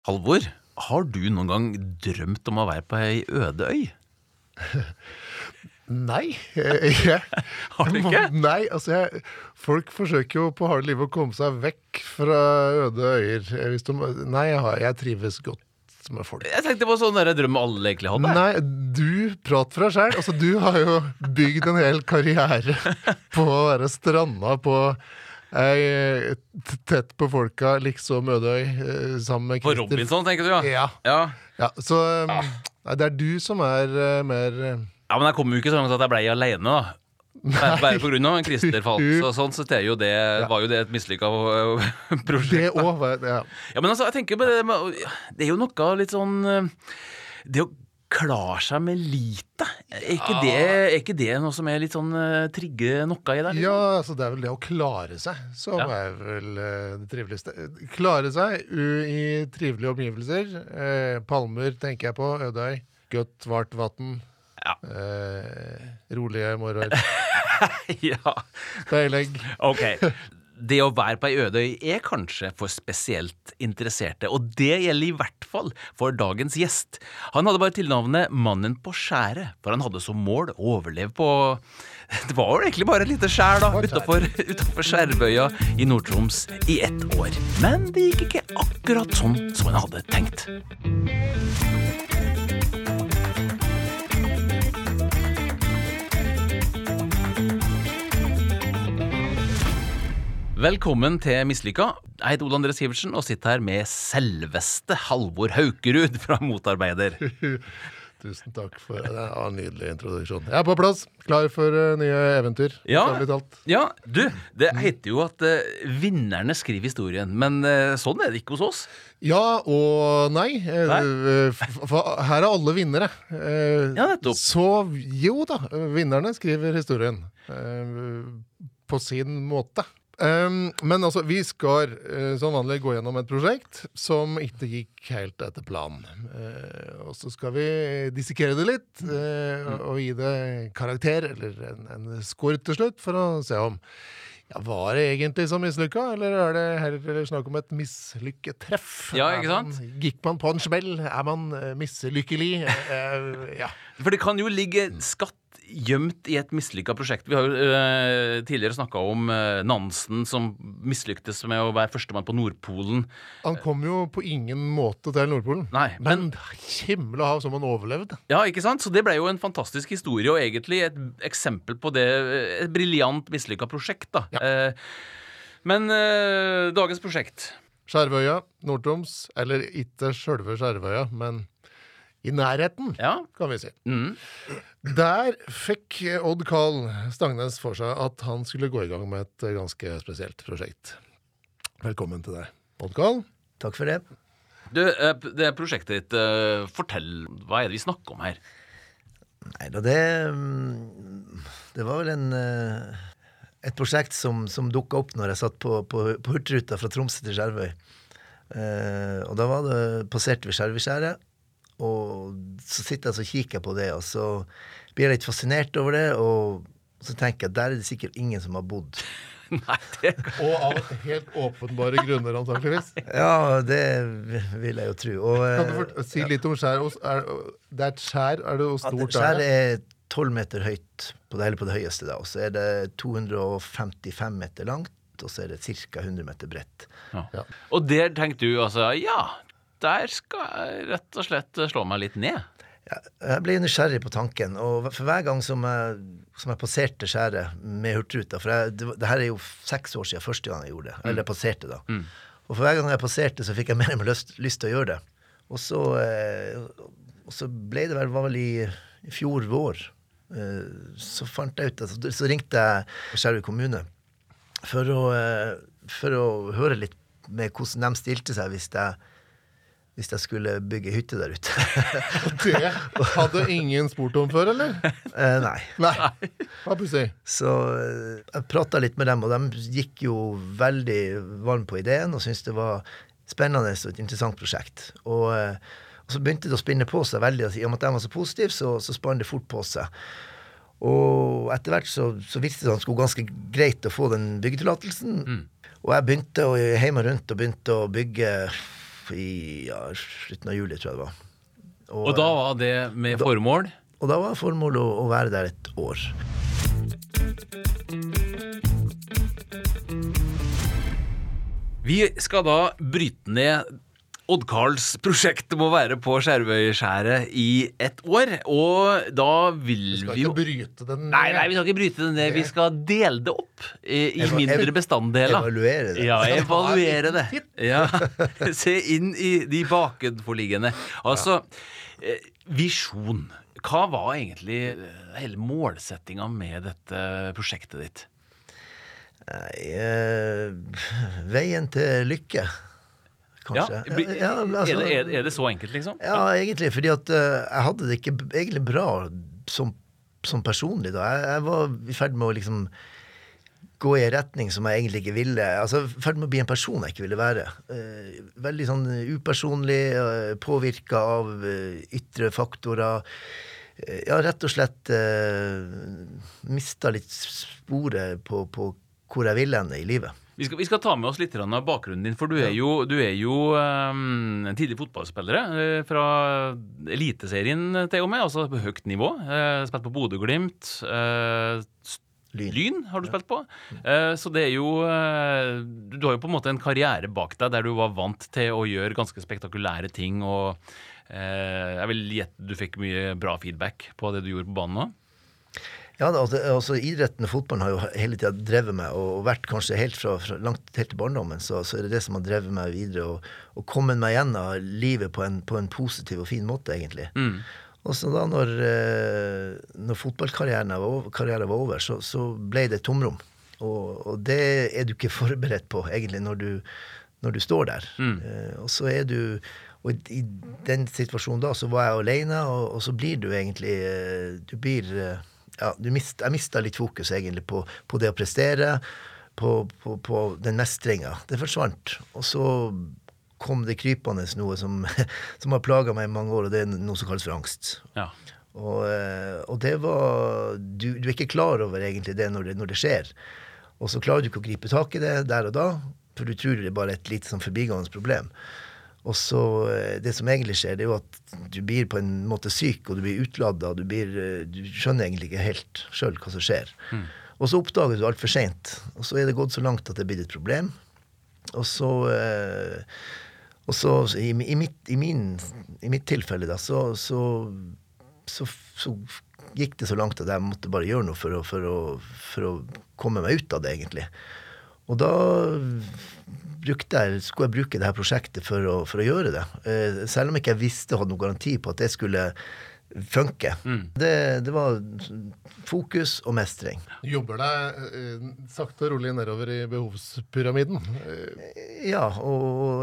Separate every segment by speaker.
Speaker 1: Halvor, har du noen gang drømt om å være på ei øde øy?
Speaker 2: Nei,
Speaker 1: Har du ikke?
Speaker 2: Nei, altså folk forsøker jo på harde liv å komme seg vekk fra øde øyer. Nei, jeg trives godt med folk.
Speaker 1: Jeg tenkte på sånn der drøm alle egentlig hadde.
Speaker 2: Nei, du prater fra selv. Altså, du har jo bygd en hel karriere på å være stranda på tett på folka, liksom Ødøy, sammen med
Speaker 1: På
Speaker 2: Christer.
Speaker 1: Robinson, tenker du, ja?
Speaker 2: Ja. Ja, så det er du som er mer...
Speaker 1: Ja, men jeg kom jo ikke sånn at jeg ble alene da. Bare på grunn av en Christer falt. Så sånn sett var jo det et mislykket prosjekt.
Speaker 2: Det også, ja.
Speaker 1: Ja, men altså, jeg tenker på det, det er jo noe litt sånn, det å klare seg med lite. Er ikke det noe som er litt sånn trigge noe i der? Liksom?
Speaker 2: Ja, altså det er vel det å klare seg, som er vel det triveligste. Klare seg i trivelige omgivelser. Palmer tenker jeg på, Ødøy, godt vart vatten.
Speaker 1: Ja.
Speaker 2: Rolige morgener.
Speaker 1: Ja.
Speaker 2: Speilegg.
Speaker 1: Ok. Det å være på ei øde øy er kanskje for spesielt interesserte, og det gjelder i hvert fall for dagens gjest. Han hadde bare tilnavnet Mannen på skjæret, for han hadde som mål å overleve på... Det var jo egentlig bare et lite skjær da, utenfor Skjervøya i Nord-Troms i 1 år. Men det gikk ikke akkurat sånn som han hadde tenkt. Velkommen til Mislykka. Jeg heter Ole André Sivertsen og sitter her med selveste Halvor Haukerud fra Motarbeider.
Speaker 2: Tusen takk for en nydelig introduksjon. Jeg er på plass, klar for nye eventyr.
Speaker 1: Ja, du, det heter jo at vinnerne skriver historien, men sånn er det ikke hos oss.
Speaker 2: Ja og nei. For her er alle vinnere.
Speaker 1: Ja, nettopp.
Speaker 2: Så jo da, vinnerne skriver historien på sin måte. Men altså, vi skal som vanlig gå gjennom et prosjekt som ikke gikk helt etter planen. Og så skal vi dissekere det litt og gi det karakter eller en score til slutt for å se om var det egentlig så mislykket, eller er det heller snakk om et mislykket-treff?
Speaker 1: Ja, ikke sant?
Speaker 2: Gikk man på en smell? Er man mislykkelig? Ja.
Speaker 1: For det kan jo ligge skatt gjemt i et mislykket prosjekt. Vi har jo tidligere snakket om Nansen som mislyktes med å være førstemann på Nordpolen.
Speaker 2: Han kom jo på ingen måte til Nordpolen.
Speaker 1: Nei,
Speaker 2: men himmel og hav som han overlevde.
Speaker 1: Ja, ikke sant? Så det ble jo en fantastisk historie, og egentlig et eksempel på det, et brilliant mislykket prosjekt da. Ja. Men dagens prosjekt.
Speaker 2: Skjervøya, Nord-Troms, eller ikke selve Skjervøya, men i nærheten, kan vi si. Der fikk Odd Karl Stangnes for seg at han skulle gå i gang med et ganske spesielt prosjekt. Velkommen til deg, Odd Karl.
Speaker 3: Takk for det.
Speaker 1: Du, det prosjektet ditt, fortell, hva er det vi snakker om her?
Speaker 3: Nei, det var vel et prosjekt som dukket opp når jeg satt på Hurtruta fra Tromsø til Skjervøy. Og da var det passert ved Skjervøyskjæret, og så sitter jeg og kikker på det, og så blir jeg litt fascinert over det, og så tenker jeg, der er det sikkert ingen som har bodd.
Speaker 1: Nei, det...
Speaker 2: Og av helt åpenbare grunner, antakeligvis.
Speaker 3: Ja, det vil jeg jo tro. Og,
Speaker 2: kan du si litt om skjær? Det er et skjær, er det hvor stort det er?
Speaker 3: Skjær er 12 meter høyt, på det høyeste da, og så er det 255 meter langt, og så er det cirka 100 meter bredt.
Speaker 1: Ja. Og der tenkte du altså, der skal jeg rett og slett slå meg litt ned.
Speaker 3: Ja, jeg ble nysgjerrig på tanken, og for hver gang som jeg passerte skjæret med Hurtruta, for det her er jo 6 år siden første gang jeg gjorde det, eller jeg passerte da. Og for hver gang jeg passerte, så fikk jeg mer og mer lyst til å gjøre det. Og så ble det vel i fjor vår, så fant jeg ut, så ringte jeg Skjervøy kommune for å høre litt med hvordan de stilte seg hvis jeg skulle bygge hytte der ute.
Speaker 2: Det hadde ingen spurt om før, eller?
Speaker 3: Nei.
Speaker 2: Hva pussig?
Speaker 3: Så jeg pratet litt med dem, og de gikk jo veldig varm på ideen, og syntes det var spennende og et interessant prosjekt. Og så begynte det å spinne på seg veldig, og i og med at de var så positive, så spann det fort på seg. Og etter hvert så visste det at det skulle ganske greit å få den byggetillatelsen. Og jeg begynte hjemme rundt og begynte å bygge slutten av juli, tror jeg det var.
Speaker 1: Og da var det med formål?
Speaker 3: Og da var formålet å være der et år.
Speaker 1: Vi skal da bryte ned Odd Karls prosjekt må være på Skjervøyskjæret i et år, og da vil vi jo...
Speaker 2: Vi skal ikke bryte den ned.
Speaker 1: Nei, vi skal ikke bryte den ned. Vi skal dele det opp i mindre bestanddeler.
Speaker 3: Evaluere det.
Speaker 1: Ja, evaluere det. Ja, se inn i de bakenforliggende. Altså, visjon. Hva var egentlig hele målsettinga med dette prosjektet ditt?
Speaker 3: Veien til lykke. Kanskje.
Speaker 1: Ja, er det så enkelt, liksom?
Speaker 3: Ja, egentlig, fordi at jeg hadde det ikke egentlig bra som personlig da. Jeg var i ferd med å liksom gå i en retning som jeg egentlig ikke ville. Altså, i ferd med å bli en person jeg ikke ville være. Veldig sånn upersonlig, påvirket av ytre faktorer. Ja, rett og slett mistet litt sporet på hvor jeg ville henne i livet.
Speaker 1: Vi skal ta med oss litt av bakgrunnen din, for du er jo en tidlig fotballspillere fra eliteserien til og med, altså på høyt nivå. Spilt på Bodø/Glimt, Lyn har du spilt på. Så det er jo, du har jo på en måte en karriere bak deg der du var vant til å gjøre ganske spektakulære ting, og jeg vil gjette du fikk mye bra feedback på det du gjorde på banen nå.
Speaker 3: Ja, altså idretten og fotballen har jo hele tiden drevet meg, og vært kanskje helt langt helt til barndommen, så er det som har drevet meg videre, og kommet meg gjennom livet på en positiv og fin måte, egentlig. Og så da, når fotballkarrieren var over, så ble det tomrom. Og det er du ikke forberedt på, egentlig, når du står der. Og så er du... Og i den situasjonen da, så var jeg alene, og så blir du egentlig... Jeg mistet litt fokus egentlig på det å prestere, på den mestringen. Det forsvant. Og så kom det krypende noe som har plaget meg i mange år, og det er noe som kalles for angst. Ja. Og det var... Du er ikke klar over egentlig det når det skjer. Og så klarer du ikke å gripe tak i det der og da, for du tror det er bare et lite sånn forbigående problem. Og så det som egentlig skjer, det er jo at du blir på en måte syk, og du blir utladdet, og du skjønner egentlig ikke helt selv hva som skjer. Og så oppdager du alt for sent, og så er det gått så langt at det blir et problem. Og så i mitt tilfelle da, så gikk det så langt at jeg måtte bare gjøre noe for å komme meg ut av det, egentlig. Og da skulle jeg bruke det her prosjektet for å gjøre det. Selv om ikke jeg visste og hadde noen garanti på at det skulle funke. Det var fokus og mestring.
Speaker 2: Jobber deg sakte og rolig nedover i behovspyramiden?
Speaker 3: Ja, og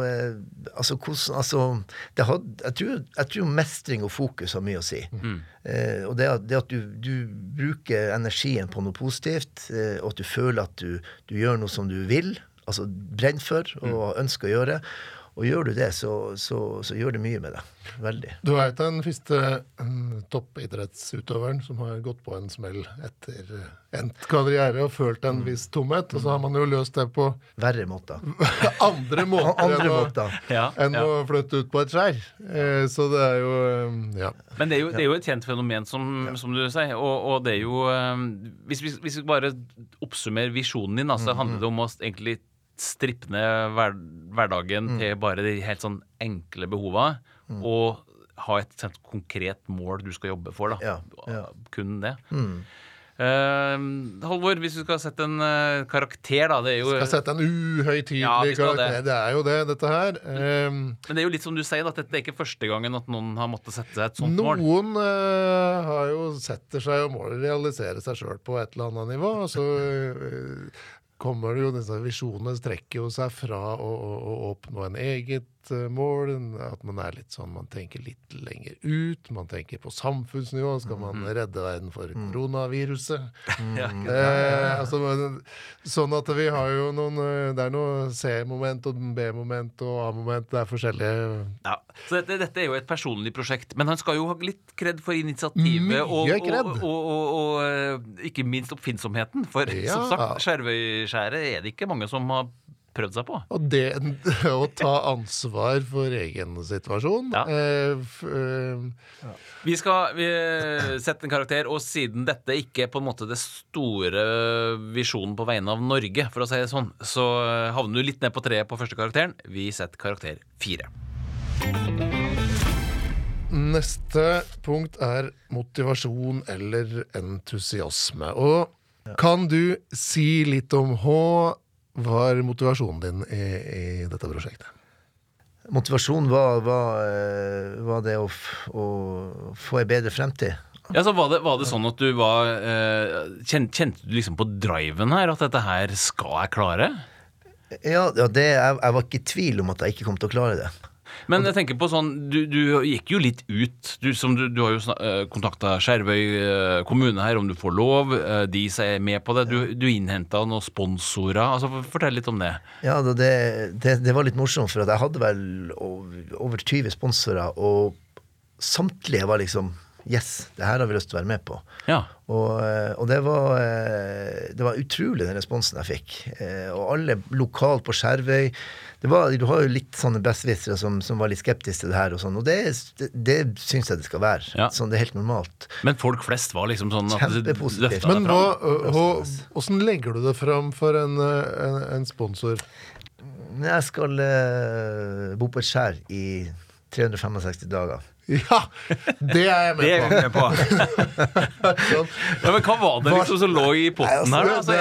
Speaker 3: jeg tror mestring og fokus har mye å si. Og det at du bruker energien på noe positivt, og at du føler at du gjør noe som du vil, altså brenn for og ønsker å gjøre, og gjør du det, så gjør det mye med deg. Veldig.
Speaker 2: Du er jo den første toppidrettsutøveren som har gått på en smell etter endt karriere og følt en viss tomhet, og så har man jo løst det på
Speaker 3: verre måter.
Speaker 2: Andre måter enn å flytte ut på et skjær. Så det er jo, ja.
Speaker 1: Men det er jo et kjent fenomen, som du sier, og det er jo, hvis vi bare oppsummerer visjonen din, så handler det om å egentlig strippe ned hverdagen til bare de helt sånn enkle behovene, og ha et sånt konkret mål du skal jobbe for, da. Kun det. Halvor, hvis du skal sette en karakter, da, det er jo...
Speaker 2: Skal sette en uhøytidelig karakter, det er jo det, dette her.
Speaker 1: Men det er jo litt som du sier, at dette er ikke første gangen at noen har måttet sette seg et sånt mål.
Speaker 2: Noen har jo setter seg og må realisere seg selv på et eller annet nivå, og så kommer det jo, disse visjonene strekker jo seg fra å oppnå en eget mål, at man er litt sånn, man tenker litt lenger ut, man tenker på samfunnsnivå, skal man redde verden for koronaviruset. Altså, sånn at vi har jo det er noe C-moment og B-moment og A-moment, det er forskjellige. Ja,
Speaker 1: så dette er jo et personlig prosjekt, men han skal jo ha litt kred for initiativet og ikke minst oppfinnsomheten, for som sagt, Skjervøyskjæret er det ikke mange som har prøvd seg på.
Speaker 2: Og det å ta ansvar for egen situasjon
Speaker 1: Vi skal sette en karakter, og siden dette ikke er på en måte det store visjonen på vegne av Norge, for å si det sånn, så havner du litt ned på 3 på første karakteren. Vi setter karakter 4.
Speaker 2: Neste punkt er motivasjon eller entusiasme. Og kan du si litt om hva var motivasjonen din i dette prosjektet?
Speaker 3: Motivasjon var det å få en bedre fremtid.
Speaker 1: Ja, så var det sånn at du var kjente du liksom på driven her, at dette her skal jeg klare?
Speaker 3: Ja, jeg var ikke i tvil om at jeg ikke kom til å klare det.
Speaker 1: Men jeg tenker på sånn, du gikk jo litt ut, du har jo kontaktet Skjervøy kommune her om du får lov, de er med på det, du innhentet noen sponsorer, altså fortell litt om det.
Speaker 3: Ja, det var litt morsomt, for at jeg hadde vel over 20 sponsorer, og samtlige var liksom, yes, det her har vi lyst til å være med på.
Speaker 1: Ja.
Speaker 3: Og det var utrolig den responsen jeg fikk. Og alle lokalt på Skjervøy, du har jo litt sånne bestvisere som var litt skeptiske til det her og sånn, og det synes jeg det skal være.
Speaker 1: Ja.
Speaker 3: Sånn, det er helt normalt.
Speaker 1: Men folk flest var liksom sånn
Speaker 3: Kjempepositivt.
Speaker 2: Men hvordan legger du det fram for en sponsor?
Speaker 3: Jeg skal bo på et skjær i 365 dager.
Speaker 2: Ja, det er jeg med på.
Speaker 1: Det er jeg med på. Ja, men hva var det liksom som lå i potten her? Altså,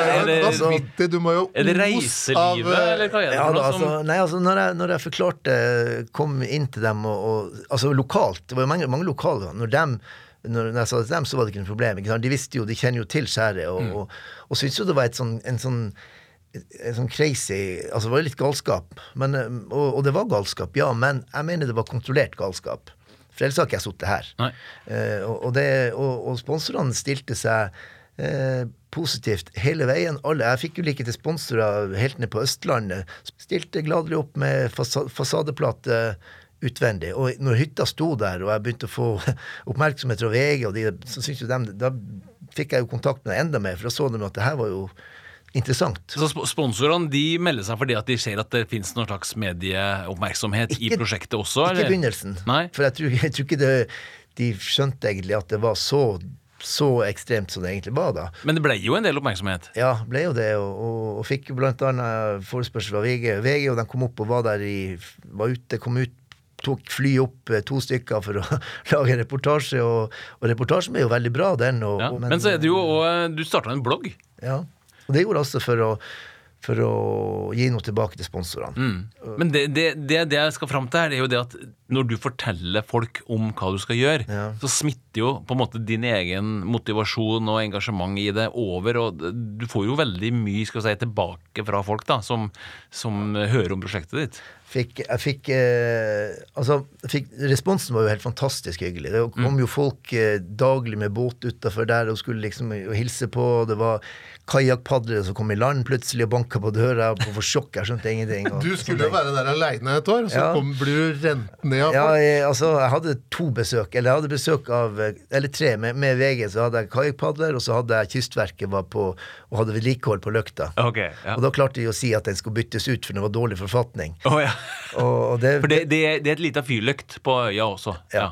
Speaker 1: er det reiselivet, eller hva er det?
Speaker 3: Ja, når jeg forklarte, kom inn til dem, altså lokalt, det var jo mange lokale, når jeg sa det til dem, så var det ikke noe problem. Ikke sant? De visste jo, de kjenner jo til skjæret, og syntes jo det var en sånn crazy, altså det var litt galskap, og det var galskap, ja, men jeg mener det var kontrollert galskap. For ellers har ikke jeg suttet her. Og sponsorene stilte seg positivt hele veien. Jeg fikk jo like til sponsorer helt ned på Østlandet. Stilte gladelig opp med fasadeplate utvendig. Og når hytta sto der, og jeg begynte å få oppmerksomhet fra VG, så synes jo da fikk jeg jo kontakt med det enda mer, for da så de at det her var jo interessant. Så
Speaker 1: sponsorene, de melder seg fordi at de ser at det finnes noen slags medieoppmerksomhet i prosjektet også?
Speaker 3: Ikke i begynnelsen.
Speaker 1: Nei?
Speaker 3: For jeg tror ikke de skjønte egentlig at det var så ekstremt som det egentlig var da.
Speaker 1: Men det ble jo en del oppmerksomhet.
Speaker 3: Ja, ble jo det, og fikk jo blant annet forespørsel av VG, og de kom opp og var ute, kom ut, tok fly opp 2 stykker for å lage reportasje, og reportasjen er jo veldig bra, den.
Speaker 1: Men så er det jo, og du startet en blogg.
Speaker 3: Ja, og det gjorde jeg også for å gi noe tilbake til sponsorene.
Speaker 1: Men det jeg skal frem til her, det er jo det at når du forteller folk om hva du skal gjøre, så smitter jo på en måte din egen motivasjon og engasjement i det over, og du får jo veldig mye, skal vi si, tilbake fra folk da, som hører om prosjektet ditt.
Speaker 3: Responsen var jo helt fantastisk hyggelig. Det kom jo folk daglig med båt utenfor der og skulle liksom hilse på. Det var kajakpadlere som kom i land plutselig og banket på døra og for sjokk, jeg skjønte ingenting.
Speaker 2: Du skulle jo være der alene et år, så blir du rent ned av
Speaker 3: folk. Ja, jeg hadde 2 besøk, eller jeg hadde besøk av, eller 3, med VG, så hadde jeg kajakpadler, og så hadde jeg Kystverket var på, og hadde vedlikehold på løkta.
Speaker 1: Okay, ja.
Speaker 3: Og da klarte de å si at den skulle byttes ut, for den var dårlig forfatning.
Speaker 1: Ja. For det er et lite fyrlykt på øya også. Ja.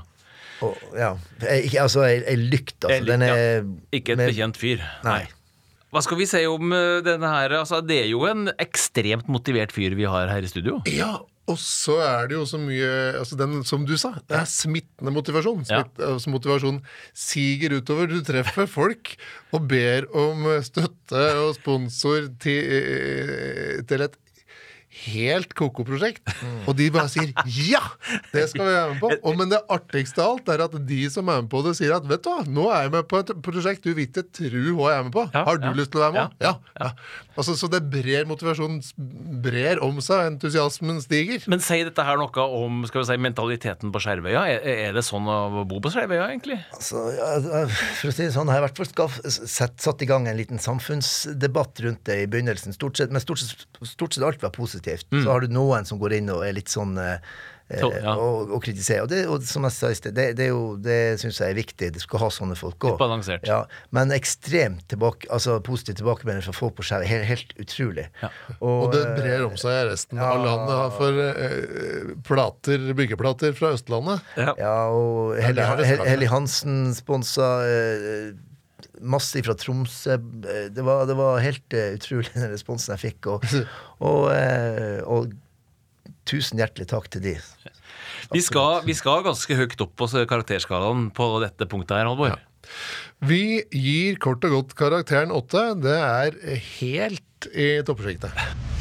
Speaker 3: Altså en lykt, altså. Den er
Speaker 1: ikke et bekjent fyr.
Speaker 3: Nei.
Speaker 1: Hva skal vi si om denne her? Altså, det er jo en ekstremt motivert fyr vi har her i studio.
Speaker 2: Ja, og så er det jo så mye, altså den, som du sa, det er smittende motivasjon. Altså motivasjon siger utover. Du treffer folk og ber om støtte og sponsor til et helt koko-prosjekt, og de bare sier ja, det skal vi være med på. Men det artigste av alt er at de som er med på det sier at vet du hva, nå er jeg med på et prosjekt du vet ikke tro hva jeg er med på. Har du lyst til å være med? Ja. Altså, så det motivasjonen brer om seg, entusiasmen stiger.
Speaker 1: Men sier dette her noe om, skal vi si, mentaliteten på Skjervøya? Er det sånn å bo på Skjervøya egentlig?
Speaker 3: Altså, for å si det sånn, jeg har i hvert fall satt i gang en liten samfunnsdebatt rundt det i begynnelsen, men stort sett alt var positivt. Så har du noen som går inn og er litt sånn og kritisere. Og som jeg sa i sted, det synes jeg viktig. Det skal ha sånne folk gå.
Speaker 1: Litt balansert.
Speaker 3: Ja, men ekstremt positiv tilbakemelding fra folk på Skjæret. Helt utrolig.
Speaker 1: Ja.
Speaker 2: Og det brer om seg i resten av landet for byggeplater fra Østlandet.
Speaker 3: Ja, og Helly Hansen sponset masse fra Tromsø. Det var helt utrolig den responsen jeg fikk. Og tusen hjertelig takk til de.
Speaker 1: Vi skal ganske høyt opp på karakterskalaen på dette punktet her, Halvor.
Speaker 2: Ja. Vi gir kort og godt karakteren 8. Det helt i toppsjiktet.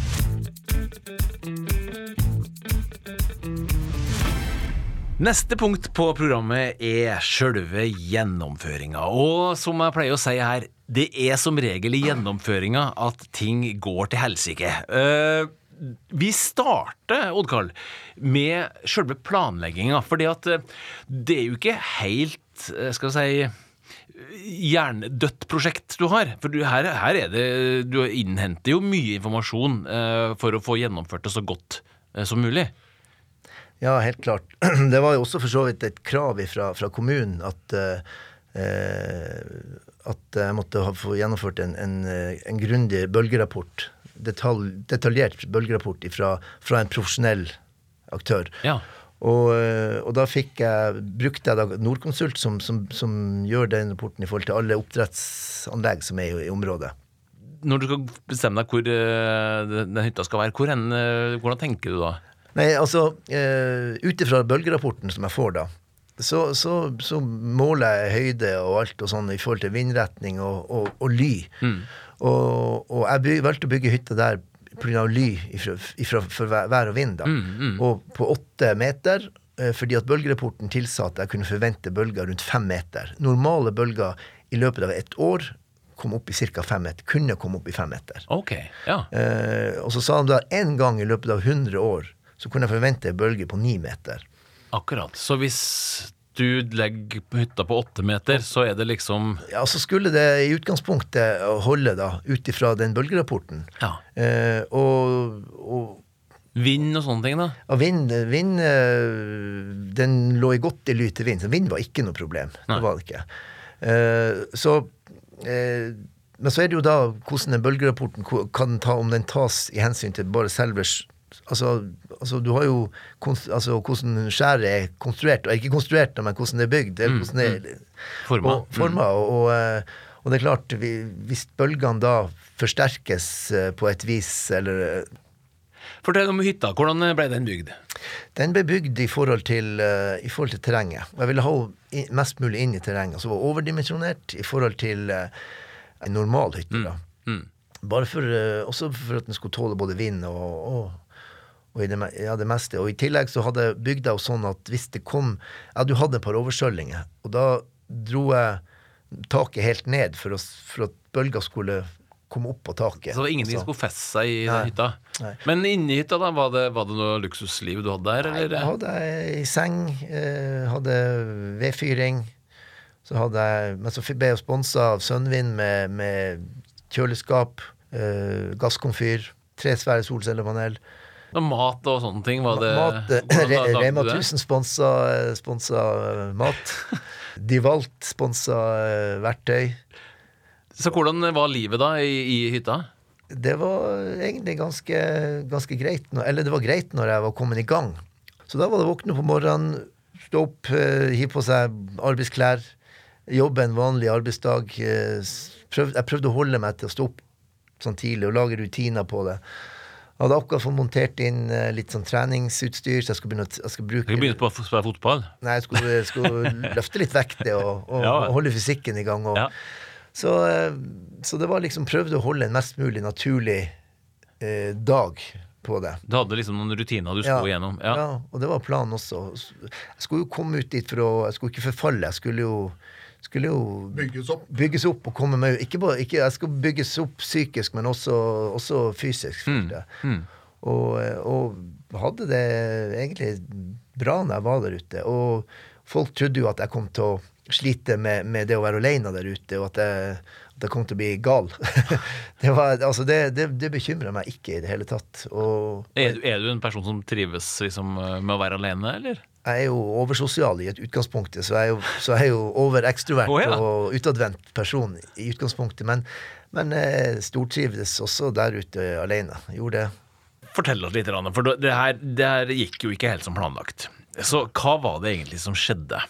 Speaker 1: Neste punkt på programmet selve gjennomføringa. Og som jeg pleier å si her, det som regel i gjennomføringa at ting går til helsike. Vi starter, Oddkarl, med selve planlegginga, fordi at det jo ikke helt, skal vi si, hjernedødt prosjekt du har. For her du innhenter jo mye informasjon for å få gjennomført det så godt som mulig.
Speaker 3: Ja, helt klart. Det var jo også for så vidt et krav fra kommunen at jeg måtte få gjennomført en grundig bølgerapport, detaljert bølgerapport fra en profesjonell aktør.
Speaker 1: Ja.
Speaker 3: Og da brukte jeg Nordkonsult som gjør den rapporten i forhold til alle oppdrettsanlegg som i området.
Speaker 1: Når du skal bestemme deg hvor den hytta skal være, hvordan tenker du da?
Speaker 3: Nei, altså, utifra bølgerapporten som jeg får da, så måler jeg høyde og alt og sånn i forhold til vindretning og ly. Og jeg valgte å bygge hytta der på grunn av ly for vær og vind da. Og på 8 meter, fordi at bølgerapporten tilsa at jeg kunne forvente bølger rundt 5 meter. Normale bølger i løpet av et år kom opp i cirka 5 meter, kunne komme opp i 5 meter.
Speaker 1: Ok, ja.
Speaker 3: Og så sa de da en gang i løpet av 100 år, så kunne jeg forvente en bølge på 9 meter.
Speaker 1: Akkurat. Så hvis du legger hytta på 8 meter, så det liksom...
Speaker 3: Ja, så skulle det i utgangspunktet holde da, utifra den bølgerapporten.
Speaker 1: Ja.
Speaker 3: Og
Speaker 1: vind og sånne ting da?
Speaker 3: Ja, vind den lå i godt i ly til vind, så vind var ikke noe problem.
Speaker 1: Nei.
Speaker 3: Det var det ikke. Men så det jo da hvordan den bølgerapporten kan om den tas i hensyn til bare selve altså du har jo hvordan skjæret konstruert, og ikke konstruert, men hvordan det bygd, eller hvordan det formet, og det klart, hvis bølgene da forsterkes på et vis, eller...
Speaker 1: Fortell om hytta, hvordan ble den bygd?
Speaker 3: Den ble bygd i forhold til terrenget. Jeg ville ha mest mulig inn i terrenget, så var overdimensjonert i forhold til en normal hytte da. Bare også for at den skulle tåle både vind og det meste. Og i tillegg så hadde bygda jo sånn at hvis det kom... Ja, du hadde et par overskjøllinger, og da dro jeg taket helt ned for at bølga skulle komme opp på taket.
Speaker 1: Så det var ingenting som skulle feste seg i den hytta?
Speaker 3: Nei.
Speaker 1: Men inni hytta da, var det noe luksusliv du hadde der? Eller?
Speaker 3: Jeg hadde en seng, hadde vedfyring, men så ble jeg sponset av Sønnvind med kjøleskap, gasskomfyr, 3 svære solcellepanel.
Speaker 1: Og mat og sånne ting, var det...
Speaker 3: Rema 1000 sponset mat. De Walt sponset verktøy.
Speaker 1: Så hvordan var livet da i hytta?
Speaker 3: Det var egentlig ganske greit, eller det var greit når jeg var kommet i gang. Så da var det å våkne på morgenen, stå opp, hive på seg arbeidsklær, jobbe en vanlig arbeidsdag. Jeg prøvde å holde meg til å stå opp sånn tidlig og lage rutiner på det. Jeg hadde akkurat fått montert inn litt sånn treningsutstyr, så jeg skulle bruke...
Speaker 1: Du begynte på å spille fotball?
Speaker 3: Nei, jeg skulle løfte litt vekte og holde fysikken i gang.
Speaker 1: Ja.
Speaker 3: Så det var liksom prøvde å holde en mest mulig naturlig dag på det.
Speaker 1: Du hadde liksom noen rutiner du skulle gjennom?
Speaker 3: Ja, og det var planen også. Jeg skulle jo komme ut dit jeg skulle ikke forfalle, jeg skulle jo bygges opp og komme med, jeg skulle bygges opp psykisk, men også fysisk. Og hadde det egentlig bra når jeg var der ute, og folk trodde jo at jeg kom til å slite med det å være alene der ute, og at det kom til å bli gal. Det bekymret meg ikke i det hele tatt. Og
Speaker 1: Er du en person som trives liksom, med å være alene, eller?
Speaker 3: jeg jo oversosial i et utgangspunktet, så jeg jo overekstrovert og utadvendt person i utgangspunktet, men stortrivdes også der ute alene. Gjorde det.
Speaker 1: Fortell oss litt, for det her gikk jo ikke helt som planlagt. Så hva var det egentlig som skjedde?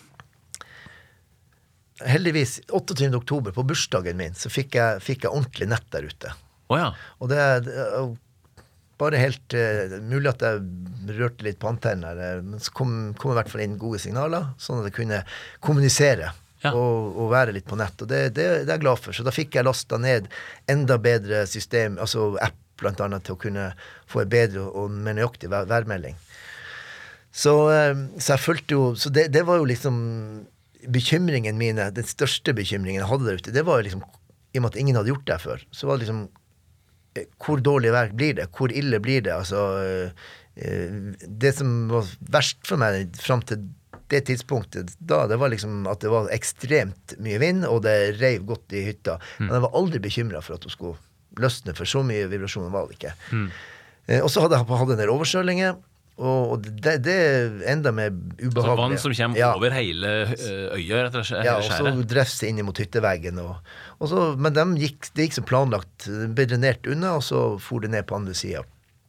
Speaker 3: Heldigvis, 28. oktober, på bursdagen min, så fikk jeg ordentlig nett der ute. Og det bare helt mulig at jeg rørte litt på antennen, men så kom i hvert fall inn gode signaler, sånn at jeg kunne kommunisere og være litt på nett. Og det er jeg glad for. Så da fikk jeg lastet ned enda bedre system, altså app blant annet, til å kunne få en bedre og mer nøyaktig værmelding. Så jeg følte jo, så det var jo liksom bekymringen mine, den største bekymringen jeg hadde der ute, det var jo liksom, i og med at ingen hadde gjort det før, så var det liksom, hvor dårlig vær blir det? Hvor ille blir det? Altså, det som var verst for meg frem til det tidspunktet da, det var liksom at det var ekstremt mye vind, og det reiv godt i hytta. Men jeg var aldri bekymret for at det skulle løsne, for så mye vibrasjoner var det ikke. Og så hadde jeg hatt en del oversøllinger, og det enda mer ubehagelig.
Speaker 1: Så vann som kommer over hele øya, rett og slett?
Speaker 3: Ja, og så drefse inn mot hytteveggen. Men det gikk som planlagt, ble drenert unna, og så for det ned på andre siden.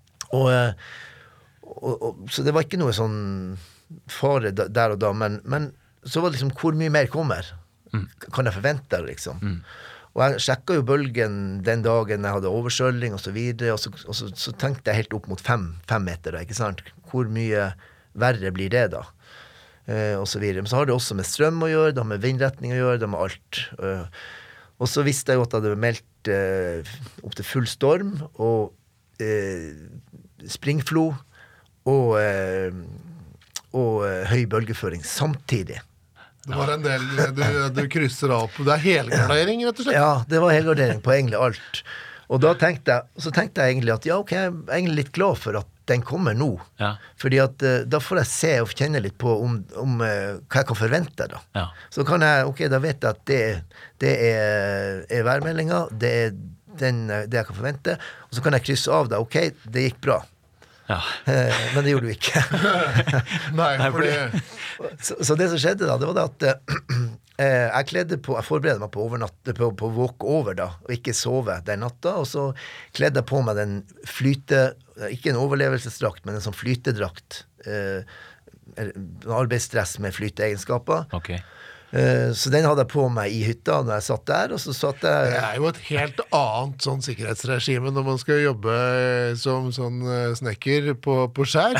Speaker 3: Så det var ikke noe sånn fare der og da, men så var det liksom, hvor mye mer kommer? Kan jeg forvente det, liksom? Og jeg sjekket jo bølgen den dagen jeg hadde oversølling og så videre, og så tenkte jeg helt opp mot 5 meter, ikke sant? Hvor mye verre blir det da? Og så videre. Men så har det også med strøm å gjøre, det har med vindretning å gjøre, det har med alt. Og så visste jeg jo at jeg hadde meldt opp til full storm, og springflo, og høy bølgeføring samtidig.
Speaker 2: Det var en del du krysser av på. Det helgardering, rett og slett?
Speaker 3: Ja, det var helgardering på egentlig alt. Og da tenkte jeg egentlig at ok, jeg er egentlig litt glad for at den kommer nå. Fordi at da får jeg se og kjenne litt på om hva jeg kan forvente da. Så kan jeg, da vet jeg at det er værmeldingen, det er det jeg kan forvente, og så kan jeg krysse av da, ok, det gikk bra. Men det gjorde du ikke.
Speaker 2: Nei,
Speaker 3: så det som skjedde da, det var det at jeg forberedte meg på å våke over da, og ikke sove den natta, og så kledde jeg på meg den ikke en overlevelsesdrakt, men en sånn flytedrakt, arbeidsstress med flyteegenskaper. Så den hadde jeg på meg i hytta når jeg satt der, og så satt jeg...
Speaker 2: Det er jo et helt annet sånn sikkerhetsregime når man skal jobbe som sånn snekker på skjær.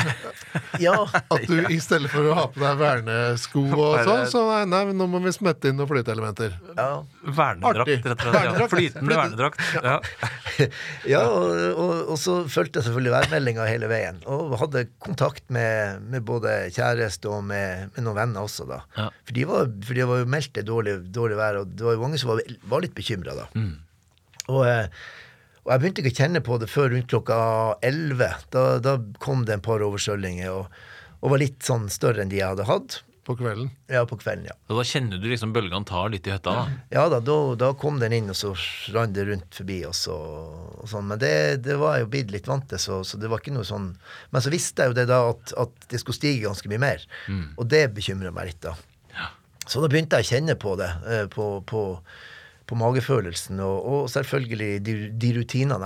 Speaker 2: At du i stedet for å ha på deg vernesko og sånn, så nei, nå må vi smette inn noen flyteelementer.
Speaker 1: Vernedrakt, rett og slett. Flytende vernedrakt.
Speaker 3: Og så følte jeg selvfølgelig værmeldingen hele veien, og hadde kontakt med både kjæreste og med noen venner også da. For det var jo meldt det dårlig vær, og det var jo mange som var litt bekymret da. Og jeg begynte ikke å kjenne på det før rundt klokka 11. Da kom det en par oversøllinger, og var litt sånn større enn de jeg hadde hatt.
Speaker 2: På kvelden?
Speaker 3: Ja, på kvelden, ja.
Speaker 1: Og da kjenner du liksom bølgene tar litt i høtta da?
Speaker 3: Ja da kom den inn, og så rann det rundt forbi og sånn. Men det var jeg jo blitt litt vant til, så det var ikke noe sånn... Men så visste jeg jo det da at det skulle stige ganske mye mer, og det bekymret meg litt da. Så da begynte jeg å kjenne på det, på magefølelsen, og selvfølgelig de rutinene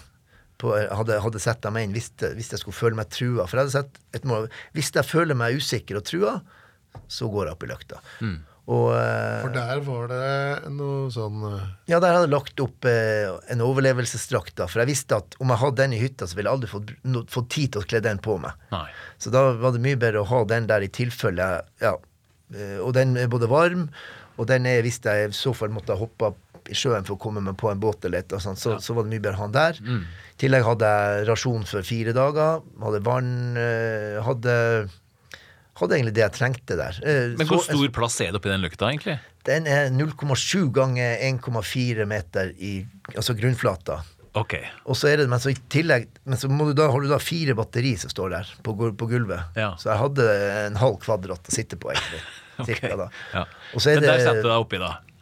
Speaker 3: jeg hadde sett dem inn hvis jeg skulle føle meg trua. For jeg hadde sett et mål, hvis jeg føler meg usikker og trua, så går jeg opp i løkta.
Speaker 2: For der var det noe sånn...
Speaker 3: Ja, der hadde jeg lagt opp en overlevelsesdrakt da, for jeg visste at om jeg hadde den i hytta, så ville jeg aldri fått tid til å kle den på meg. Så da var det mye bedre å ha den der i tilfelle, og den er både varm, og den er, hvis jeg i så fall måtte hoppe i sjøen for å komme meg på en båt eller et, så var det mye bedre å ha den der. I tillegg hadde jeg rasjon for 4 dager, hadde vann, hadde egentlig det jeg trengte der.
Speaker 1: Men hvor stor plass er det oppi den løkta egentlig?
Speaker 3: Den er 0,7 ganger 1,4 meter i grunnflata. Og så er det, men så i tillegg, men så har du da 4 batteri som står der på gulvet. Så jeg hadde en halv kvadrat å sitte på egentlig. Og så er
Speaker 1: men der setter du deg oppi da?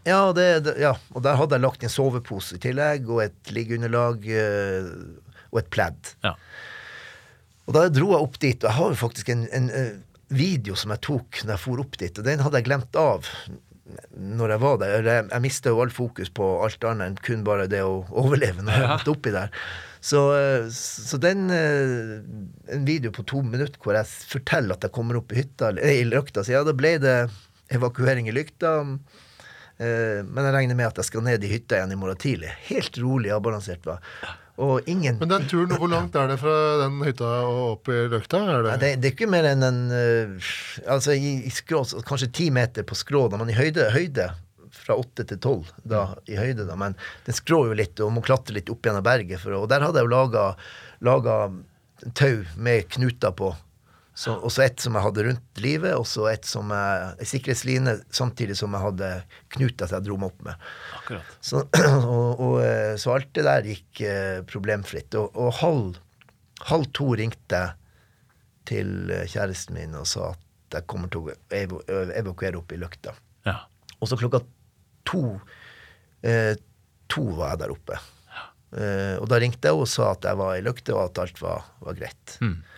Speaker 3: Ja, ja, og der hadde jeg lagt en sovepose i tillegg, og et liggeunderlag, og et pledd.
Speaker 1: Ja.
Speaker 3: Og da dro jeg opp dit, og jeg har jo faktisk en video som jeg tok når jeg for opp dit, og den hadde jeg glemt av når jeg var der. Jeg mistet jo alt fokus på alt annet enn kun bare det å overleve når jeg måtte oppi der. Så den en video på 2 minutter hvor jeg forteller at jeg kommer opp i hytta, i løkta, så ja, da ble det evakuering i lykta, men jeg regner med at jeg skal ned i hytta igjen i morgen tidlig. Helt rolig og balansert, va? Og ingen...
Speaker 2: Men den turen, hvor langt er det fra den hytta og opp i løkta?
Speaker 3: Ja, det er ikke mer enn altså i skrå, kanskje 10 meter på skrå, da man i høyde fra 8 til 12 da, i høyde da, men den skrår jo litt, og må klatre litt opp gjennom berget, og der hadde jeg jo laget tau med knuter på, og så et som jeg hadde rundt livet, og så et som en sikkerhetsline, samtidig som jeg hadde knuter som jeg dro meg opp med.
Speaker 1: Akkurat.
Speaker 3: Så, så alt det der gikk problemfritt, og halv 2 ringte til kjæresten min og sa at jeg kommer til å evakuere opp i løkta.
Speaker 1: Ja.
Speaker 3: Og så klokka 2 var jeg der oppe. Og da ringte jeg og sa at jeg var i løkta, og at alt var greit.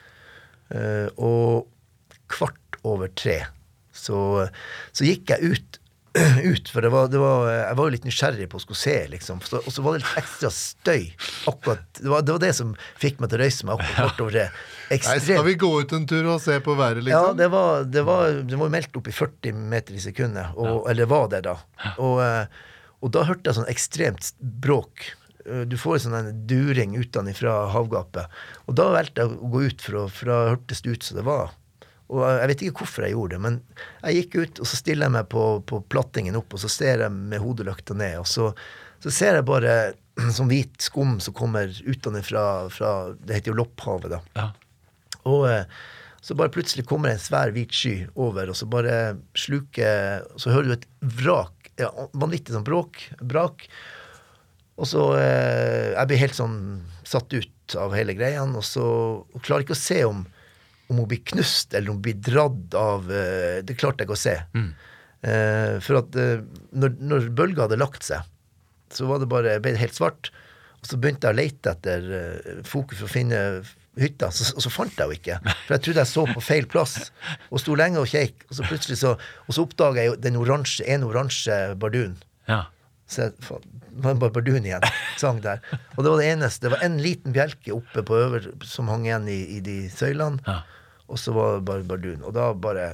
Speaker 3: Og 2:15 så gikk jeg ut, for jeg var jo litt nysgjerrig på å skulle se, liksom. Og så var det litt ekstra støy. Akkurat, det var det som fikk meg til å røyse meg akkurat over det.
Speaker 2: Nei, skal vi gå ut en tur og se på været, liksom?
Speaker 3: Ja, det var meldt opp i 40 meter i sekundet, eller var det da. Og da hørte jeg sånn ekstremt bråk. Du får sånn en during utenfra havgapet. Og da valgte jeg å gå ut, for da hørtes det ut som det var. Og jeg vet ikke hvorfor jeg gjorde det, men jeg gikk ut, og så stiller jeg meg på plattingen opp, og så ser jeg med hodeløkta ned, og så ser jeg bare sånn hvit skum som kommer utenfra, det heter jo Lopphavet da.
Speaker 1: Ja.
Speaker 3: Og så bare plutselig kommer en svær hvit sky over, og så bare sluker, så hører du et vrak, ja, vanvittig sånn brak, og så jeg blir helt sånn satt ut av hele greien, og klarer ikke å se om hun blir knust, eller om hun blir dradd av, det klarte jeg ikke å se. For at når bølga hadde lagt seg, så ble det helt svart, og så begynte jeg å lete etter fokus for å finne hytta, og så fant jeg jo ikke. For jeg trodde jeg så på feil plass, og sto lenge og kjekk, og så plutselig så oppdaget jeg jo en oransje bardun.
Speaker 1: Ja.
Speaker 3: Så det var bare bardun igjen, sang der. Og det var det eneste. Det var en liten bjelke oppe på som hang igjen i de søylene, og så var det bare bardun. Og da bare...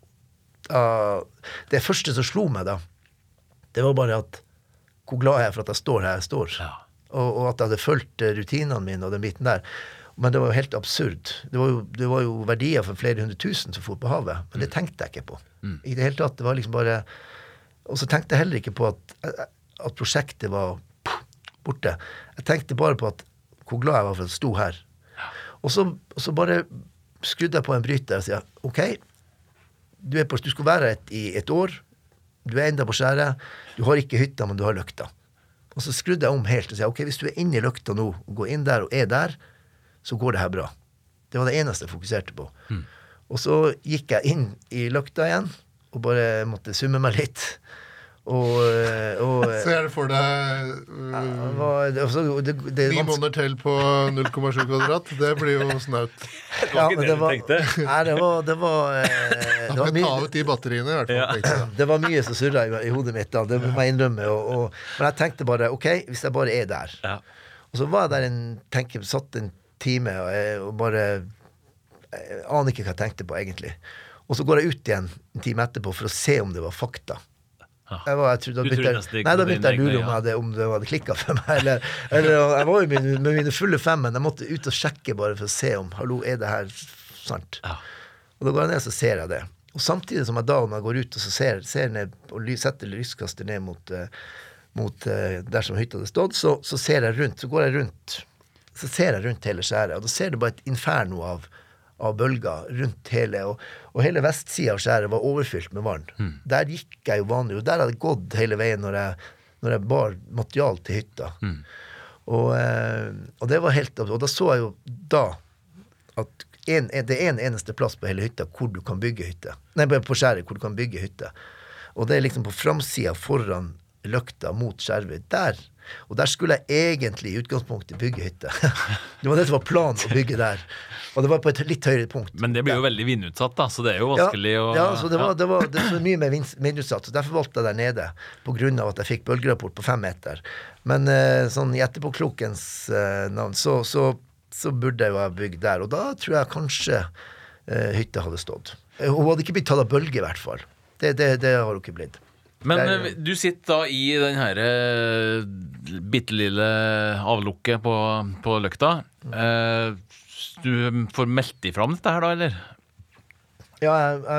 Speaker 3: det første som slo meg da, det var bare at hvor glad jeg er for at jeg står her jeg står.
Speaker 1: Ja.
Speaker 3: Og at jeg hadde fulgt rutinene mine og den biten der. Men det var jo helt absurd. Det var jo verdier for flere 100 000 som for på havet, men det tenkte jeg ikke på. I det hele tatt, det var liksom bare... Og så tenkte jeg heller ikke på at prosjektet var borte. Jeg tenkte bare på hvor glad jeg var for at jeg sto her. Og så bare skrudde jeg på en bryter og sier, ok, du skal være i et år, du enda på skjæret, du har ikke hytta, men du har løkta. Og så skrudde jeg om helt og sier, ok, hvis du inne i løkta nå, og går inn der og der, så går det her bra. Det var det eneste jeg fokuserte på. Og så gikk jeg inn i løkta igjen, og bare måtte summe meg litt.
Speaker 2: Ser du for deg 9 måneder til på 0,7 kvadrat? Det blir jo snaut.
Speaker 3: Ja, men det var
Speaker 2: Han kan ta ut de batteriene i hvert fall.
Speaker 3: Ja. Det var mye som surret i hodet mitt da, det må jeg innrømme. Men jeg tenkte bare, ok, hvis jeg bare er der. Ja. Og så var jeg der satt en time, og bare jeg aner ikke hva jeg tenkte på egentlig. Og så går jeg ut igjen en time etterpå for å se om det var fakta. Da begynte jeg å lure om det hadde klikket for meg, eller jeg var jo med mine fulle 5, men jeg måtte ut og sjekke bare for å se om, hallo, er det her sant? Ja. Og da går jeg ned, så ser jeg det. Og samtidig som når jeg går ut og så ser ned, og setter lyskaster ned mot der som hytta hadde stått, så ser jeg rundt, så går jeg rundt, så ser jeg rundt hele skjæret, og da ser du bare et inferno av bølger rundt hele, og hele vestsiden av skjæret var overfylt med vann. Der gikk jeg jo vanlig, og der hadde jeg gått hele veien når jeg bar material til hytta. Og det var helt, og da så jeg jo at det er en eneste plass på hele hytta hvor du kan bygge hytte. Nei, på skjæret hvor du kan bygge hytte. Og det er liksom på framsiden foran løkta mot Skjervøy, og der skulle jeg egentlig i utgangspunktet bygge hytte. Det var det som var planen å bygge der. Og det var på et litt høyere punkt.
Speaker 1: Men det blir jo veldig vindutsatt da, så det er jo vanskelig å...
Speaker 3: Ja, så det var mye mer vindutsatt, så derfor valgte jeg der nede, på grunn av at jeg fikk bølgerapport på 5 meter. Men sånn i etterpåklokens navn, så burde jeg jo ha bygd der, og da tror jeg kanskje hytta hadde stått. Hun hadde ikke blitt tatt av bølge i hvert fall. Det har hun ikke blitt.
Speaker 1: Men du sitter da i den her bittelille avlukket på løkta. Du får meldt i fram dette her da, eller?
Speaker 3: Ja,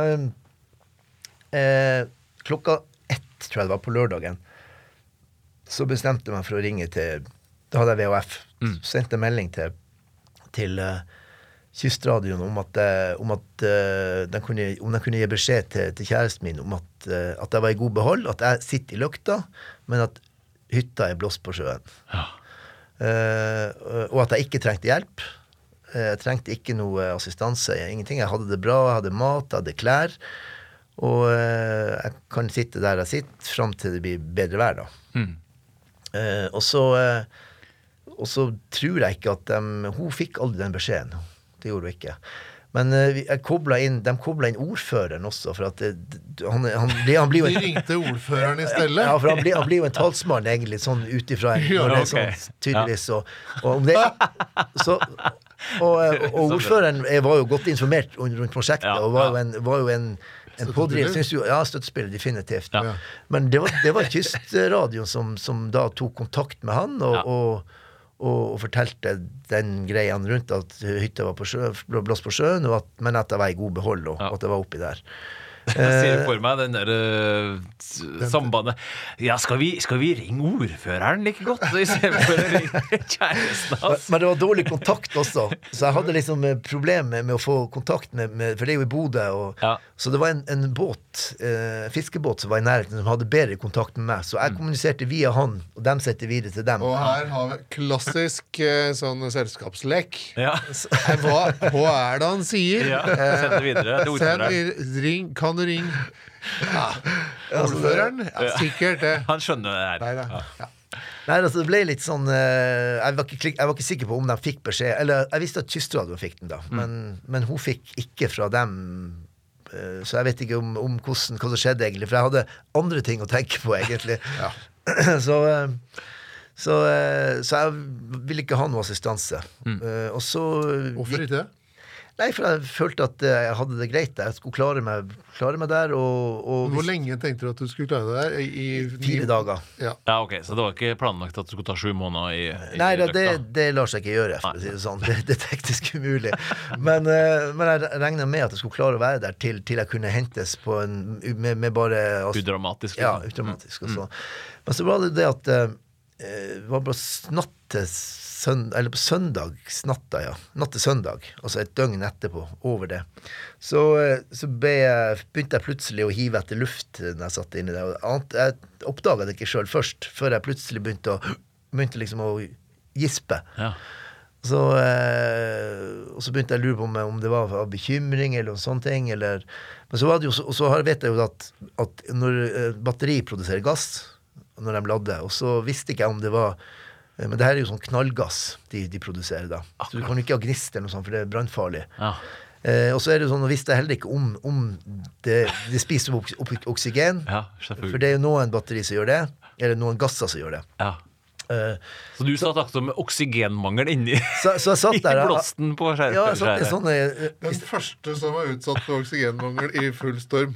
Speaker 3: klokka 1, tror jeg det var på lørdagen, så bestemte jeg meg for å ringe til, da hadde jeg VHF, sendte en melding til Kystradioen om at de kunne gi beskjed til kjæresten min om at jeg var i god behold, at jeg sitter i løkta, men at hytta blåst på sjøen.
Speaker 1: Ja.
Speaker 3: Og at jeg ikke trengte hjelp. Jeg trengte ikke noe assistanse, ingenting. Jeg hadde det bra, jeg hadde mat, jeg hadde klær, og jeg kan sitte der jeg sitter, frem til det blir bedre vær da. Og så tror jeg ikke at hun fikk aldri den beskjeden. Det gjorde hun ikke. Men de koblet inn ordføreren også, for at han blir jo
Speaker 2: De ringte ordføreren i stedet?
Speaker 3: Ja, for han blir jo en talsmann egentlig, sånn utifra når det sånn, tydeligvis. Og ordføreren var jo godt informert rundt prosjektet, og var jo en pådriver, synes jo, støttespiller definitivt. Ja. Men det var Kystradioen som da tok kontakt med han, og fortalte den greien rundt at hytta var blåst på sjøen, men at det var i god behold, og at det var oppi der.
Speaker 1: Jeg ser for meg den der sambandet. Ja, skal vi ringe ordføreren like godt? I stedet for å ringe kjæresten hans.
Speaker 3: Men det var dårlig kontakt også, så jeg hadde liksom problem med å få kontakt med for det er jo i Bodø, så det var en båt, fiskebåt som var i nærheten, som hadde bedre kontakt med meg, så jeg kommuniserte via han, og de setter videre til dem.
Speaker 2: Og her har vi klassisk sånn selskapslek.
Speaker 1: Ja.
Speaker 2: Hva det han sier?
Speaker 1: Ja, send det videre til ordføreren.
Speaker 2: Kan du ringe? Ja, ordføreren? Ja, sikkert det.
Speaker 1: Han skjønner det her.
Speaker 3: Nei, altså det ble litt sånn jeg var ikke sikker på om de fikk beskjed, eller jeg visste at Kystradioen fikk den da, men hun fikk ikke fra dem, så jeg vet ikke om hva som skjedde egentlig, for jeg hadde andre ting å tenke på egentlig. Så jeg ville ikke ha noe assistanse. Og så
Speaker 2: hvorfor ikke det?
Speaker 3: Nei, for jeg følte at jeg hadde det greit der. Jeg skulle klare meg der.
Speaker 2: Hvor lenge tenkte du at du skulle klare det der? I
Speaker 3: 4 dager.
Speaker 1: Ja, ok, så det var ikke planlagt at du skulle ta 7 måneder i
Speaker 3: Nei, det lar seg ikke gjøre, for å si det sånn. Det teknisk umulig. Men jeg regnet med at jeg skulle klare å være der til jeg kunne hentes på med bare...
Speaker 1: Udramatisk.
Speaker 3: Ja, udramatisk og så. Men så var det at det var bare eller på søndagsnatta, natt til søndag, altså et døgn etterpå, over det. Så begynte jeg plutselig å hive etter luft når jeg satt inne der. Jeg oppdaget det ikke selv først, før jeg plutselig begynte liksom å gispe.
Speaker 1: Ja.
Speaker 3: Og så begynte jeg å lure på om det var av bekymring eller sånne ting, men så var det jo, og så vet jeg jo at når batteri produserer gass, når de ladder, og så visste ikke jeg om det var. Men det her er jo sånn knallgass de produserer da. Så du kan jo ikke ha gnist eller noe sånt, for det er brannfarlig. Ja. Og så er det jo sånn, og visste jeg heller ikke om det spiser opp oksygen. Ja, for det er jo noen batteri som gjør det, eller noen gasser som gjør det.
Speaker 1: Ja. Så du satt akkurat med oksygenmangel inni
Speaker 3: så jeg satt der,
Speaker 1: blåsten på skjæret?
Speaker 3: Ja, jeg satt i sånne...
Speaker 2: Den første som var utsatt for oksygenmangel i full storm.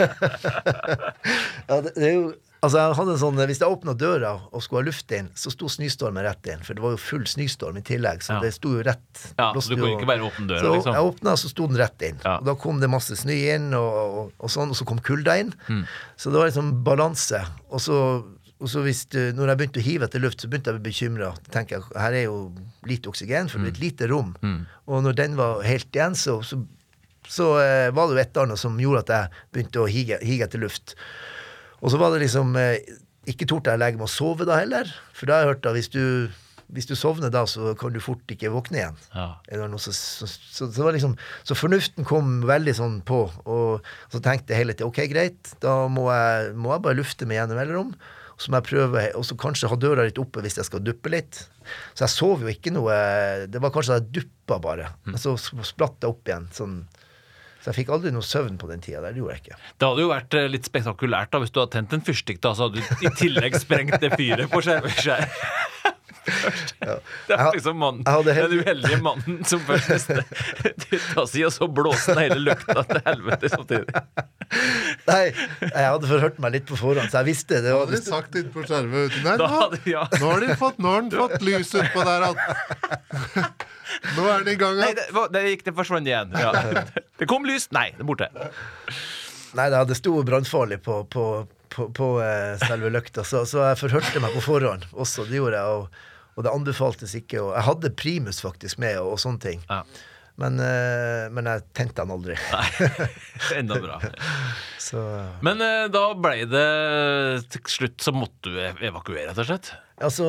Speaker 3: Ja, det er jo... Altså, jeg hadde en sånn, hvis jeg åpnet døra og skulle ha luft inn, så sto snøstormen rett inn, for det var jo full snøstorm i tillegg, så det sto jo rett.
Speaker 1: Ja, så du kunne ikke bare åpne døra,
Speaker 3: så
Speaker 1: liksom?
Speaker 3: Jeg åpnet, så sto den rett inn. Ja. Og da kom det masse snø inn, og sånn, og så kom kulda inn. Så det var liksom balanse. Og så når jeg begynte å hive etter luft, så begynte jeg å bli bekymret. Jeg tenker, her er jo lite oksygen, for det er et lite rom. Og når den var helt igjen, så var det jo et annet som gjorde at jeg begynte å hige etter luft. Og så var det liksom ikke tort jeg legge meg å sove da heller, for da har jeg hørt at hvis du sovner da, så kan du fort ikke våkne igjen. Ja. Så det var liksom, så fornuften kom veldig sånn på, og så tenkte jeg hele tiden, ok, greit, da må jeg bare lufte meg gjennom mellom, så må jeg prøve, og så kanskje ha døra litt oppe hvis jeg skal duppe litt. Så jeg sov jo ikke noe, det var kanskje at jeg duppa bare, men så splatt jeg opp igjen, sånn. Så jeg fikk aldri noe søvn på den tida der, det gjorde jeg ikke.
Speaker 1: Det hadde jo vært litt spektakulært da, hvis du hadde tent en fyrstikk da, så hadde du i tillegg sprengt det fyret på skjær. Ja. Det er liksom den uheldige mannen som først visste ta si, og så blåste hele lukta til helvete samtidig.
Speaker 3: Nei, jeg hadde forhørt meg litt på forhånd, så jeg visste det.
Speaker 2: Da hadde de sagt inn på skjervet uten her, nå har de fått lys ut på der at nå er det i gang.
Speaker 1: Nei, det forsvant igjen. Ja. Det kom lys. Nei, det er borte.
Speaker 3: Nei, det hadde stor brannfarlig på selve løkta, så jeg forhørte meg på forhånd også, det gjorde jeg, og det anbefaltes ikke, og jeg hadde primus faktisk med, og sånne ting. Ja. Men jeg tente den aldri.
Speaker 1: Nei, enda bra.
Speaker 3: Så.
Speaker 1: Men da ble det til slutt, så måtte du evakuere, rett og slett?
Speaker 3: Altså,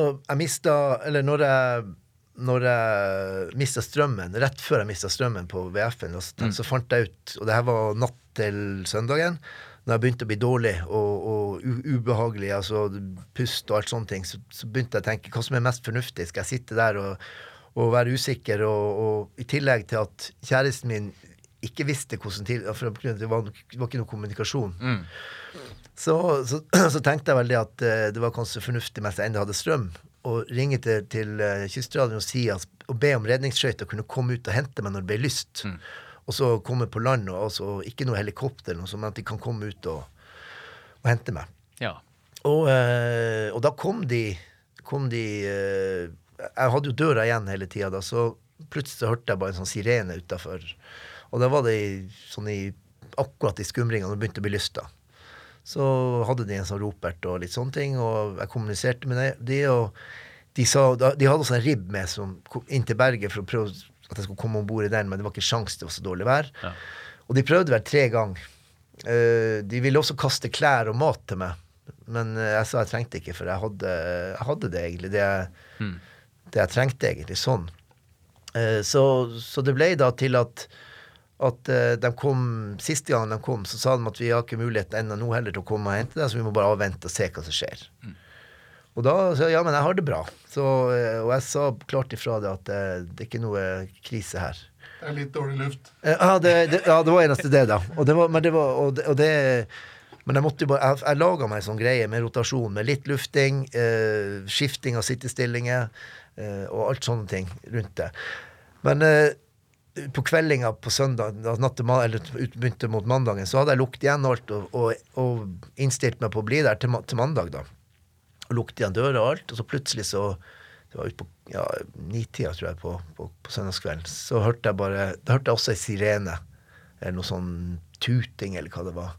Speaker 3: når jeg mistet strømmen, rett før jeg mistet strømmen på VF-en, så fant jeg ut, og det her var natt til søndagen, når jeg begynte å bli dårlig og ubehagelig, altså pust og alt sånne ting, så begynte jeg å tenke hva som er mest fornuftig. Skal jeg sitte der og være usikker, og i tillegg til at kjæresten min ikke visste hvordan for det var ikke noe kommunikasjon. Så tenkte jeg vel det at det var kanskje fornuftig mens jeg enda hadde strøm, og ringe til Kystradioen og be om redningsskøyter og kunne komme ut og hente meg når det ble lyst. Og så komme på land, og altså ikke noe helikopter, noe sånn at de kan komme ut og hente meg. Ja. Og da kom de jeg hadde jo døra igjen hele tiden da, så plutselig hørte jeg bare en sånn sirene utenfor. Og da var det akkurat i skumringene, og det begynte å bli lyst da. Så hadde de en sånn ropert og litt sånne ting, og jeg kommuniserte med de, og de hadde også en ribb med som inn til berget for å prøve at jeg skulle komme ombord i den, men det var ikke sjans, det var så dårlig vær. Ja. Og de prøvde vel 3 ganger. De ville også kaste klær og mat til meg, men jeg sa jeg trengte ikke, for jeg hadde det egentlig, det jeg trengte egentlig, sånn. Så det ble da til at de kom, siste gangen de kom, så sa de at vi har ikke mulighet enda noe heller til å komme og hente det, så vi må bare avvente og se hva som skjer. Og da sa jeg, ja, men jeg har det bra. Og jeg sa klart ifra det at det er ikke noe krise her.
Speaker 2: Det er litt dårlig luft.
Speaker 3: Ja, det var eneste det da. Men jeg måtte jo bare, jeg laget meg en sånn greie med rotasjon, med litt lufting, skifting av sittestillinger, og alt sånne ting rundt det. Men på kveldinga på søndag, eller begynte mot mandagen, så hadde jeg lukket igjen alt, og innstilt meg på å bli der til mandag da. Og lukte igjen døra og alt, og så plutselig det var ut på 9-tida, tror jeg, på søndagskvelden, så hørte jeg også en sirene, eller noe sånn tuting, eller hva det var.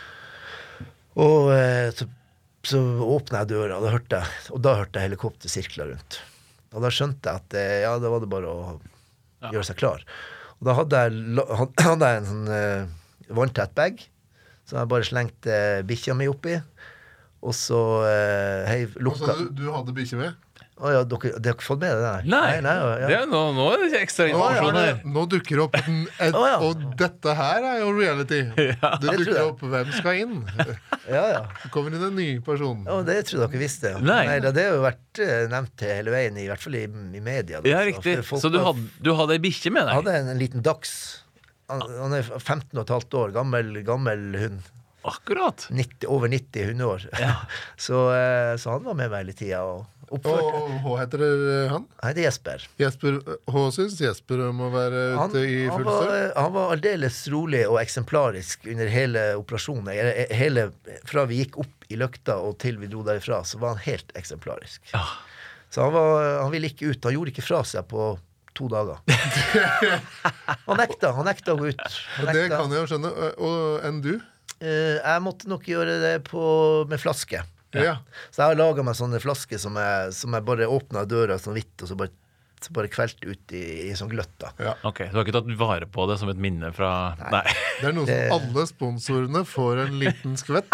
Speaker 3: Og så åpnet jeg døra, og da hørte jeg helikopter sirkler rundt. Og da skjønte jeg at da var det bare å gjøre seg klar. Og da hadde jeg en sånn vanntett bag, så jeg bare slengte bikkja mi oppi, og så lukka.
Speaker 2: Og så du hadde bikkje med?
Speaker 3: Åja, dere har ikke fått med det der?
Speaker 1: Nei, ja. Nå er det ekstra informasjon her.
Speaker 2: Nå dukker opp og dette her er jo reality. Ja. Det dukker opp hvem skal inn.
Speaker 3: Ja.
Speaker 2: Det kommer inn en ny person.
Speaker 3: Ja, det tror jeg dere visste. Nei, det har jo vært nevnt hele veien, i hvert fall i media.
Speaker 1: Ja, riktig. Så du hadde en bikkje med deg?
Speaker 3: Jeg hadde en liten dags. Han er 15,5 år, gammel hund.
Speaker 1: Akkurat.
Speaker 3: Over 90 hundeår. Ja. Så han var med meg hele tiden og oppførte.
Speaker 2: Og hva heter han?
Speaker 3: Nei, det er Jesper.
Speaker 2: Hva synes Jesper om å være ute i full støv?
Speaker 3: Han var aldeles rolig og eksemplarisk under hele operasjonen. Fra vi gikk opp i løkta og til vi dro derifra, så var han helt eksemplarisk. Ja. Så han ville ikke ut. Han gjorde ikke fra seg på 2 dager. Han nekta å gå ut.
Speaker 2: Det kan jeg jo skjønne. Og enn du?
Speaker 3: Jeg måtte nok gjøre det med flaske.
Speaker 2: Ja.
Speaker 3: Så jeg har laget meg sånne flasker som jeg bare åpnet døra sånn vidt, og så bare kvelt ut i sånn gløtt da. Ja.
Speaker 1: Ok, du har ikke tatt vare på det som et minne fra... Nei.
Speaker 2: Det er noe som alle sponsorene får en liten skvett.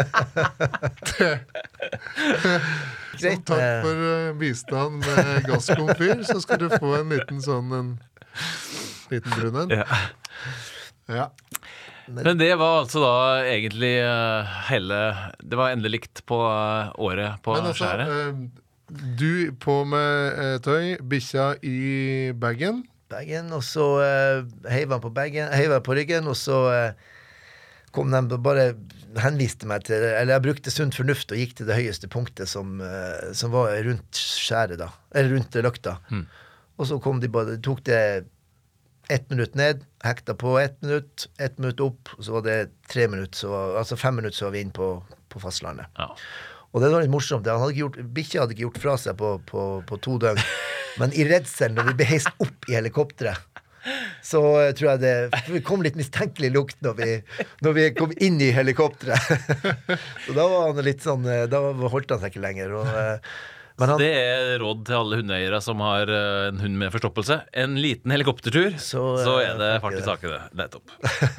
Speaker 2: Som takk for bistand med gasskomfyr, så skal du få en liten sånn, en liten brun en. Ja.
Speaker 1: Men det var altså da egentlig hele Det var endelig likt på året på
Speaker 2: Men altså,
Speaker 1: skjæret.
Speaker 2: du på med tøy, bikkja i bagen.
Speaker 3: Og så heiv han på ryggen, og så kom de og bare henviste meg til, eller jeg brukte sunn fornuft og gikk til det høyeste punktet som var rundt skjæret da, eller rundt løkta. Og så kom de bare, tok det 1 minutt ned, hekta på 1 minutt, 1 minutt opp, og så var det 3 minutter, altså 5 minutter så var vi inn på fastlandet.
Speaker 1: Ja.
Speaker 3: Og det var litt morsomt, bikkja hadde ikke gjort fra seg på 2 døgn, men i redselen når vi ble heist opp i helikopteret, så tror jeg det kom litt mistenkelig lukt når vi kom inn i helikopteret. Så da var han litt sånn, da holdt han seg ikke lenger. Men
Speaker 1: det råd til alle hundeeiere som har en hund med forstoppelse. En liten helikoptertur, så det fart i saken det. Nettopp.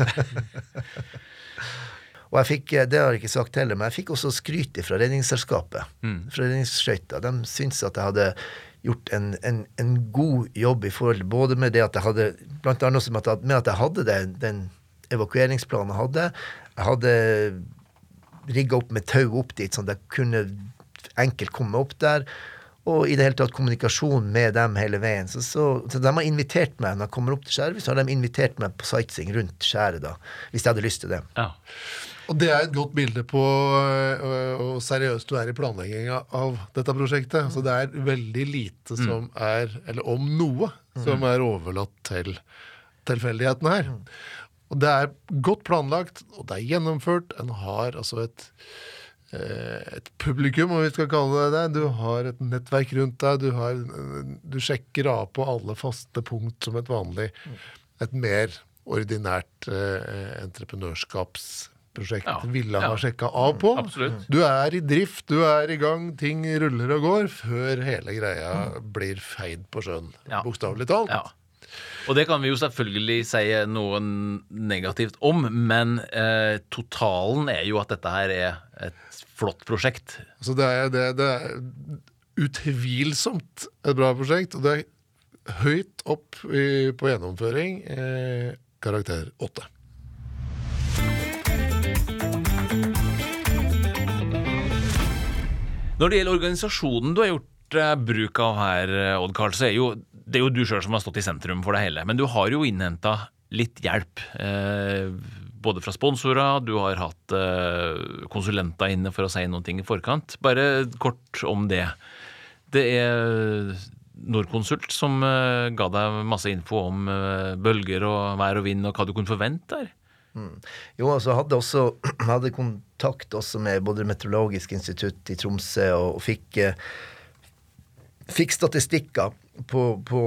Speaker 3: Og jeg fikk, det har jeg ikke sagt heller, men jeg fikk også skryt fra redningsselskapet, fra redningsskøyta. De syntes at jeg hadde gjort en god jobb i forhold både med det at jeg hadde, blant annet også med at jeg hadde den evakueringsplanen jeg hadde rigget opp med tau opp dit, sånn at jeg kunne enkelt komme opp der, og i det hele tatt kommunikasjon med dem hele veien. Så de har invitert meg, når jeg kommer opp til skjæret, så har de invitert meg på sightseeing rundt skjæret da, hvis jeg hadde lyst til det.
Speaker 1: Ja.
Speaker 2: Og det et godt bilde på hvor seriøst du i planleggingen av dette prosjektet. Så det veldig lite som eller om noe, som overlatt til tilfeldighetene her. Og det godt planlagt, og det gjennomført. En har altså et publikum, om vi skal kalle det det. Du har et nettverk rundt deg. Du sjekker av på alle faste punkt som et mer ordinært entreprenørskapsprosjekt ville ha sjekket av på.
Speaker 1: Absolutt.
Speaker 2: Du i drift, du i gang, ting ruller og går, før hele greia blir feid på sjøen, bokstavelig talt.
Speaker 1: Ja. Og det kan vi jo selvfølgelig si noe negativt om, men totalen jo at dette her et flott prosjekt.
Speaker 2: Så det utvilsomt et bra prosjekt, og det høyt opp på gjennomføring, karakter 8.
Speaker 1: Når det gjelder organisasjonen du har gjort bruk av her, Odd Karl, så det jo du selv som har stått i sentrum for det hele. Men du har jo innhentet litt hjelp, både fra sponsorer, du har hatt konsulenter inne for å si noen ting i forkant. Bare kort om det. Det Norconsult som ga deg masse info om bølger og vær og vind, og hva du kunne forvente der.
Speaker 3: Jo, altså hadde kontakt også med både Meteorologisk institutt i Tromsø og fikk statistikker på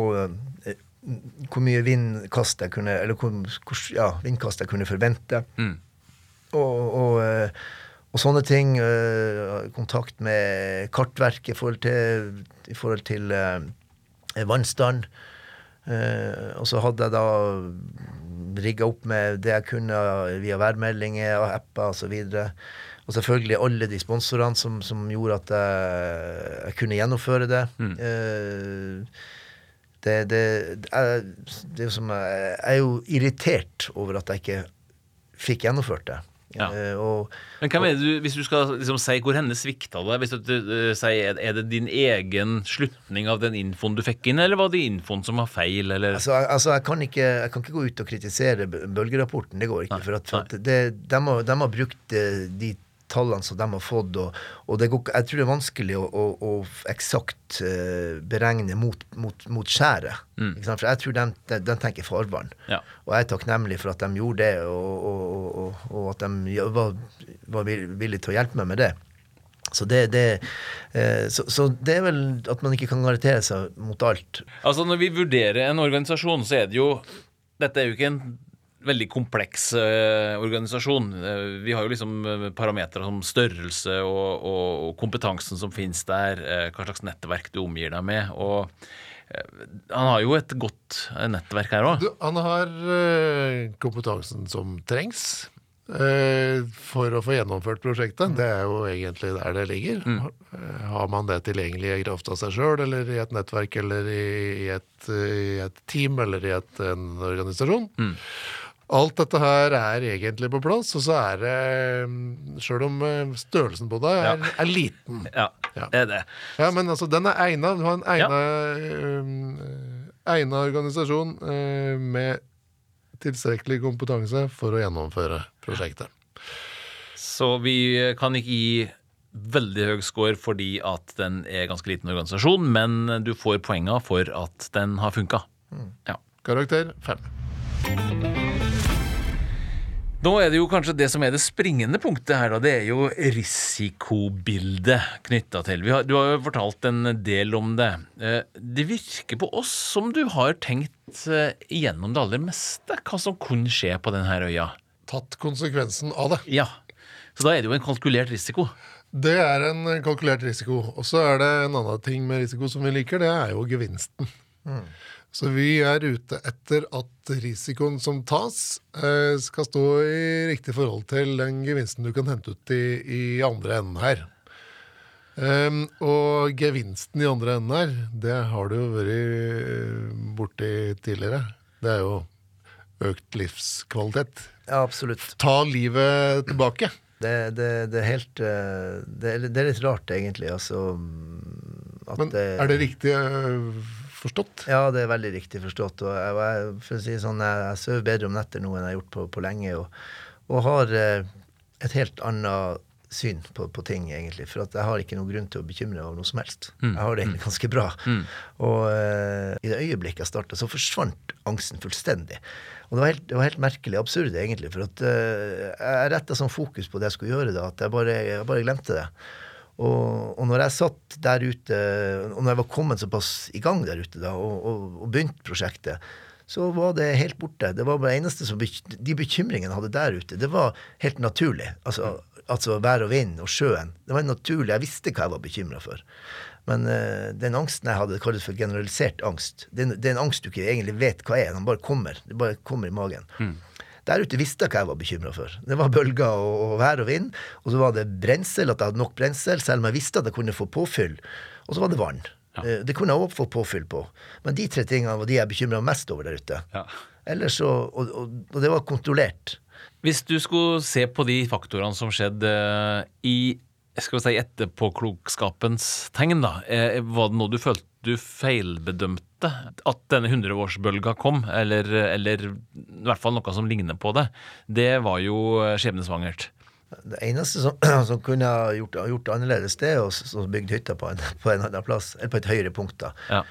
Speaker 3: hvor mye vindkast jeg kunne, eller vindkast jeg kunne forvente. Og sånne ting, kontakt med kartverk i forhold til vannstand. Og så hadde jeg da rigget opp med det jeg kunne via værmeldinger og apper og så videre. Og selvfølgelig alle de sponsorene som gjorde at jeg kunne gjennomføre det. Det som jeg jo irritert over at jeg ikke fikk gjennomført det.
Speaker 1: Ja. Men hva mener du, hvis du skal liksom si hvor henne svikta det, hvis du sier, det din egen slutning av den infoen du fikk inn, eller var det infoen som var feil, eller?
Speaker 3: Altså jeg kan ikke gå ut og kritisere bølgerapporten, det går ikke, for at de har brukt de tallene som de har fått, og det går, jeg tror det vanskelig å eksakt beregne mot skjæret. Ikke sant? For jeg tror de tenker farvann. Ja. Og jeg takknemlig for at de gjorde det, og at de var villige til å hjelpe meg med det. Så så det vel at man ikke kan garantere seg mot alt.
Speaker 1: Altså når vi vurderer en organisasjon, så det jo, dette jo ikke en veldig kompleks organisasjon. Vi har jo liksom parametre som størrelse og kompetansen som finnes der, hva slags nettverk du omgir deg med, og han har jo et godt nettverk her også.
Speaker 2: Han har kompetansen som trengs for å få gjennomført prosjektet. Det jo egentlig der det ligger. Har man det tilgjengelig i kraft av seg selv, eller i et nettverk, eller i et team, eller i en organisasjon. Alt dette her egentlig på plass, og så det, selv om størrelsen på det er liten.
Speaker 1: Ja, det det.
Speaker 2: Ja, men altså, den egnet, du har en egnet organisasjon med tilstrekkelig kompetanse for å gjennomføre prosjektet.
Speaker 1: Så vi kan ikke gi veldig høy score fordi at den ganske liten organisasjon, men du får poenger for at den har funket. Ja.
Speaker 2: Karakter 5.
Speaker 1: Nå det jo kanskje det som det springende punktet her, da. Det jo risikobildet knyttet til. Du har jo fortalt en del om det. Det virker på oss som du har tenkt igjennom det aller meste. Hva som kunne skje på denne øya.
Speaker 2: Tatt konsekvensen av det.
Speaker 1: Ja, så da det jo en kalkulert risiko.
Speaker 2: Det en kalkulert risiko. Og så det en annen ting med risiko som vi liker, det jo gevinsten. Så vi ute etter at risikoen som tas skal stå i riktig forhold til den gevinsten du kan hente ut i andre enden her. Og gevinsten i andre enden her, det har du jo vært borti tidligere. Det jo økt livskvalitet.
Speaker 3: Ja, absolutt.
Speaker 2: Ta livet tilbake.
Speaker 3: Det helt det litt rart egentlig, altså at
Speaker 2: men det riktig forstått?
Speaker 3: Ja, det veldig riktig forstått, og for å si sånn, jeg sover bedre om netter nå enn jeg har gjort på lenge, og har et helt annet syn på ting egentlig, for at jeg har ikke noen grunn til å bekymre av noe som helst. Jeg har det egentlig ganske bra. Og i det øyeblikket jeg startet, så forsvant angsten fullstendig. Og det var helt merkelig, absurd egentlig, for at jeg rettet sånn fokus på det jeg skulle gjøre da, at jeg bare glemte det. Og når jeg satt der ute, og når jeg var kommet såpass i gang der ute da, og begynte prosjektet, så var det helt borte. Det var bare eneste som de bekymringene jeg hadde der ute, det var helt naturlig. Altså vær og vind og sjøen. Det var naturlig, jeg visste hva jeg var bekymret for. Men den angsten jeg hadde, det kalles for generalisert angst. Det en angst du ikke egentlig vet hva den bare kommer. Det bare kommer i magen. Der ute visste jeg hva jeg var bekymret for. Det var bølger og vær og vind, og så var det brensel, at jeg hadde nok brensel, selv om jeg visste at jeg kunne få påfyll. Og så var det vann. Ja. Det kunne jeg også få påfyll på. Men de 3 tingene var de jeg bekymret mest over der ute. Ja. Ellers så, og det var kontrollert.
Speaker 1: Hvis du skulle se på de faktorene som skjedde i etterpåklokskapens tegn da, var det noe du følte du feilbedømte at denne 100-årsbølga kom, eller i hvert fall noe som ligner på det? Det var jo skjebnesvangert.
Speaker 3: Det eneste som kunne ha gjort annerledes, det å bygge hytta på en annen plass, eller på et høyere punkt da. Ja.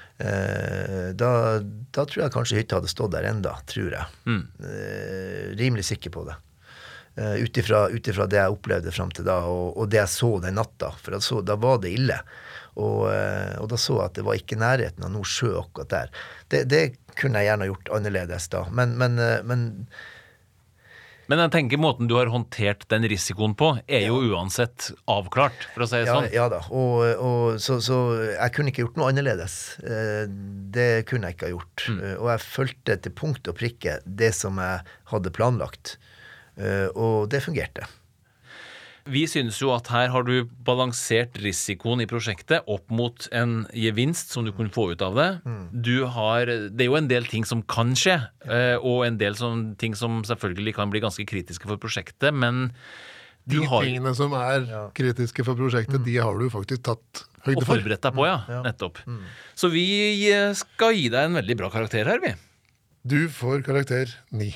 Speaker 3: Da tror jeg kanskje hytta hadde stått der enda, tror jeg. Rimelig sikker på det. Utifra det jeg opplevde frem til da, og det jeg så den natta, for da var det ille. Og da så jeg at det var ikke nærheten av noe sjø akkurat der. Det kunne jeg gjerne gjort annerledes da, men
Speaker 1: jeg tenker måten du har håndtert den risikoen på jo uansett avklart, for å si det sånn.
Speaker 3: Ja da, så jeg kunne ikke gjort noe annerledes. Det kunne jeg ikke ha gjort. Og jeg følte til punkt og prikke det som jeg hadde planlagt. Og det fungerte.
Speaker 1: Vi synes jo at her har du balansert risikoen i prosjektet opp mot en gevinst som du kunne få ut av det. Det jo en del ting som kan skje, og en del ting som selvfølgelig kan bli ganske kritiske for prosjektet, men
Speaker 2: tingene som kritiske for prosjektet, de har du faktisk tatt høyde for.
Speaker 1: Og forberedt deg på, nettopp. Så vi skal gi deg en veldig bra karakter her, vi.
Speaker 2: Du får karakter 9.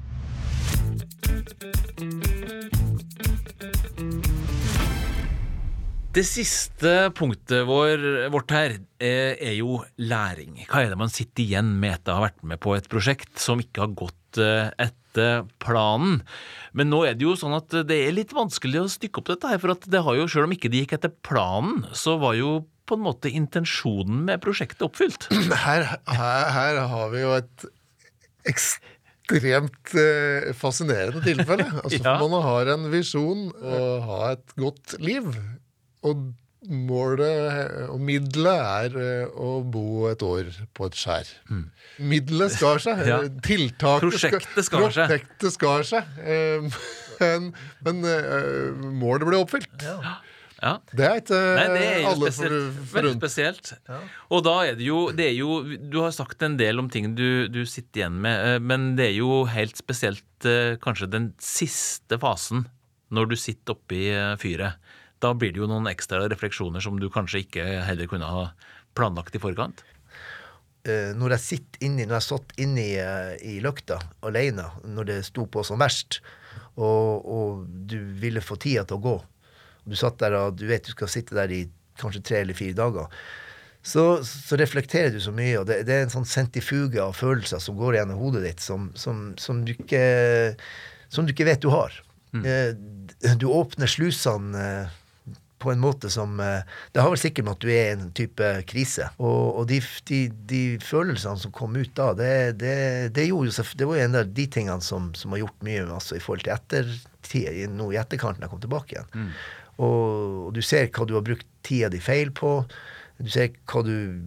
Speaker 1: Det siste punktet vårt her jo læring. Hva det man sitter igjen med etter å ha vært med på et prosjekt som ikke har gått etter planen? Men nå det jo sånn at det litt vanskelig å stykke opp dette her, for at det har jo, selv om ikke det gikk etter planen, så var jo på en måte intensjonen med prosjektet oppfylt.
Speaker 2: Her har vi jo et ekstremt fascinerende tilfelle. Altså, man har en visjon og har et godt liv, og målet og middelet å bo et år på et skjær. Middelet skar seg.
Speaker 1: Prosjektet skar seg.
Speaker 2: Men målet ble oppfylt.
Speaker 1: Ja.
Speaker 2: Det ikke
Speaker 1: Nei, det jo
Speaker 2: alle
Speaker 1: veldig spesielt. Ja. Og da det jo, du har sagt en del om ting du sitter igjen med, men det jo helt spesielt kanskje den siste fasen når du sitter oppe i fyret. Da blir det jo noen ekstra refleksjoner som du kanskje ikke heller kunne ha planlagt i forkant.
Speaker 3: Når jeg satt inne i løkta alene, når det sto på som verst, og du ville få tida til å gå, og du satt der og du vet du skal sitte der i kanskje 3 eller 4 dager, så reflekterer du så mye, og det en sånn sentrifuge av følelser som går gjennom hodet ditt, som du ikke vet du har. Du åpner slusene på en måte som det har vel sikkert med at du i en type krise, og de følelsene som kom ut da, det var jo en av de tingene som har gjort mye altså, i forhold til ettertid, nå i etterkanten jeg kom tilbake igjen. Og du ser hva du har brukt tida di feil på, du ser hva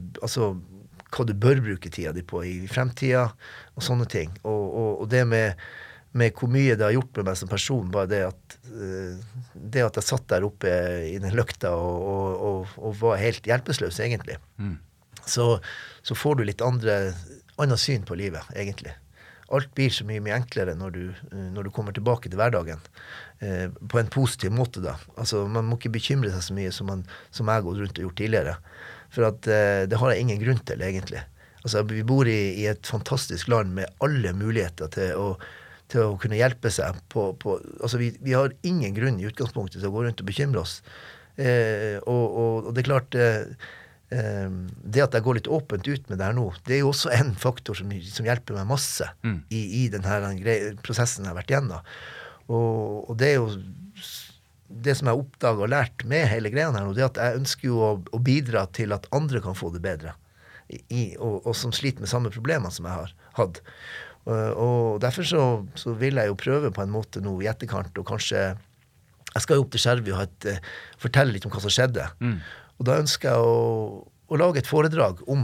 Speaker 3: du bør bruke tida di på i fremtida, og sånne ting. Og det med hvor mye det har gjort med meg som person, bare det at jeg satt der oppe i den løkta og var helt hjelpeløs, egentlig. Så får du litt annet syn på livet, egentlig. Alt blir så mye enklere når du kommer tilbake til hverdagen, på en positiv måte da. Altså, man må ikke bekymre seg så mye som jeg har gått rundt og gjort tidligere, for at det har jeg ingen grunn til, egentlig. Altså, vi bor i et fantastisk land med alle muligheter til å kunne hjelpe seg altså vi har ingen grunn i utgangspunktet til å gå rundt og bekymre oss. Og det klart, det at jeg går litt åpent ut med det her nå, det jo også en faktor som hjelper meg masse i denne prosessen jeg har vært igjennom. Og det jo det som jeg oppdaget og lært med hele greia her nå, det at jeg ønsker jo å bidra til at andre kan få det bedre, og som sliter med samme problemer som jeg har hatt. Og derfor så vil jeg jo prøve på en måte nå i etterkant, og kanskje jeg skal jo opp til Skjervøy og fortelle litt om hva som skjedde. Og da ønsker jeg å lage et foredrag om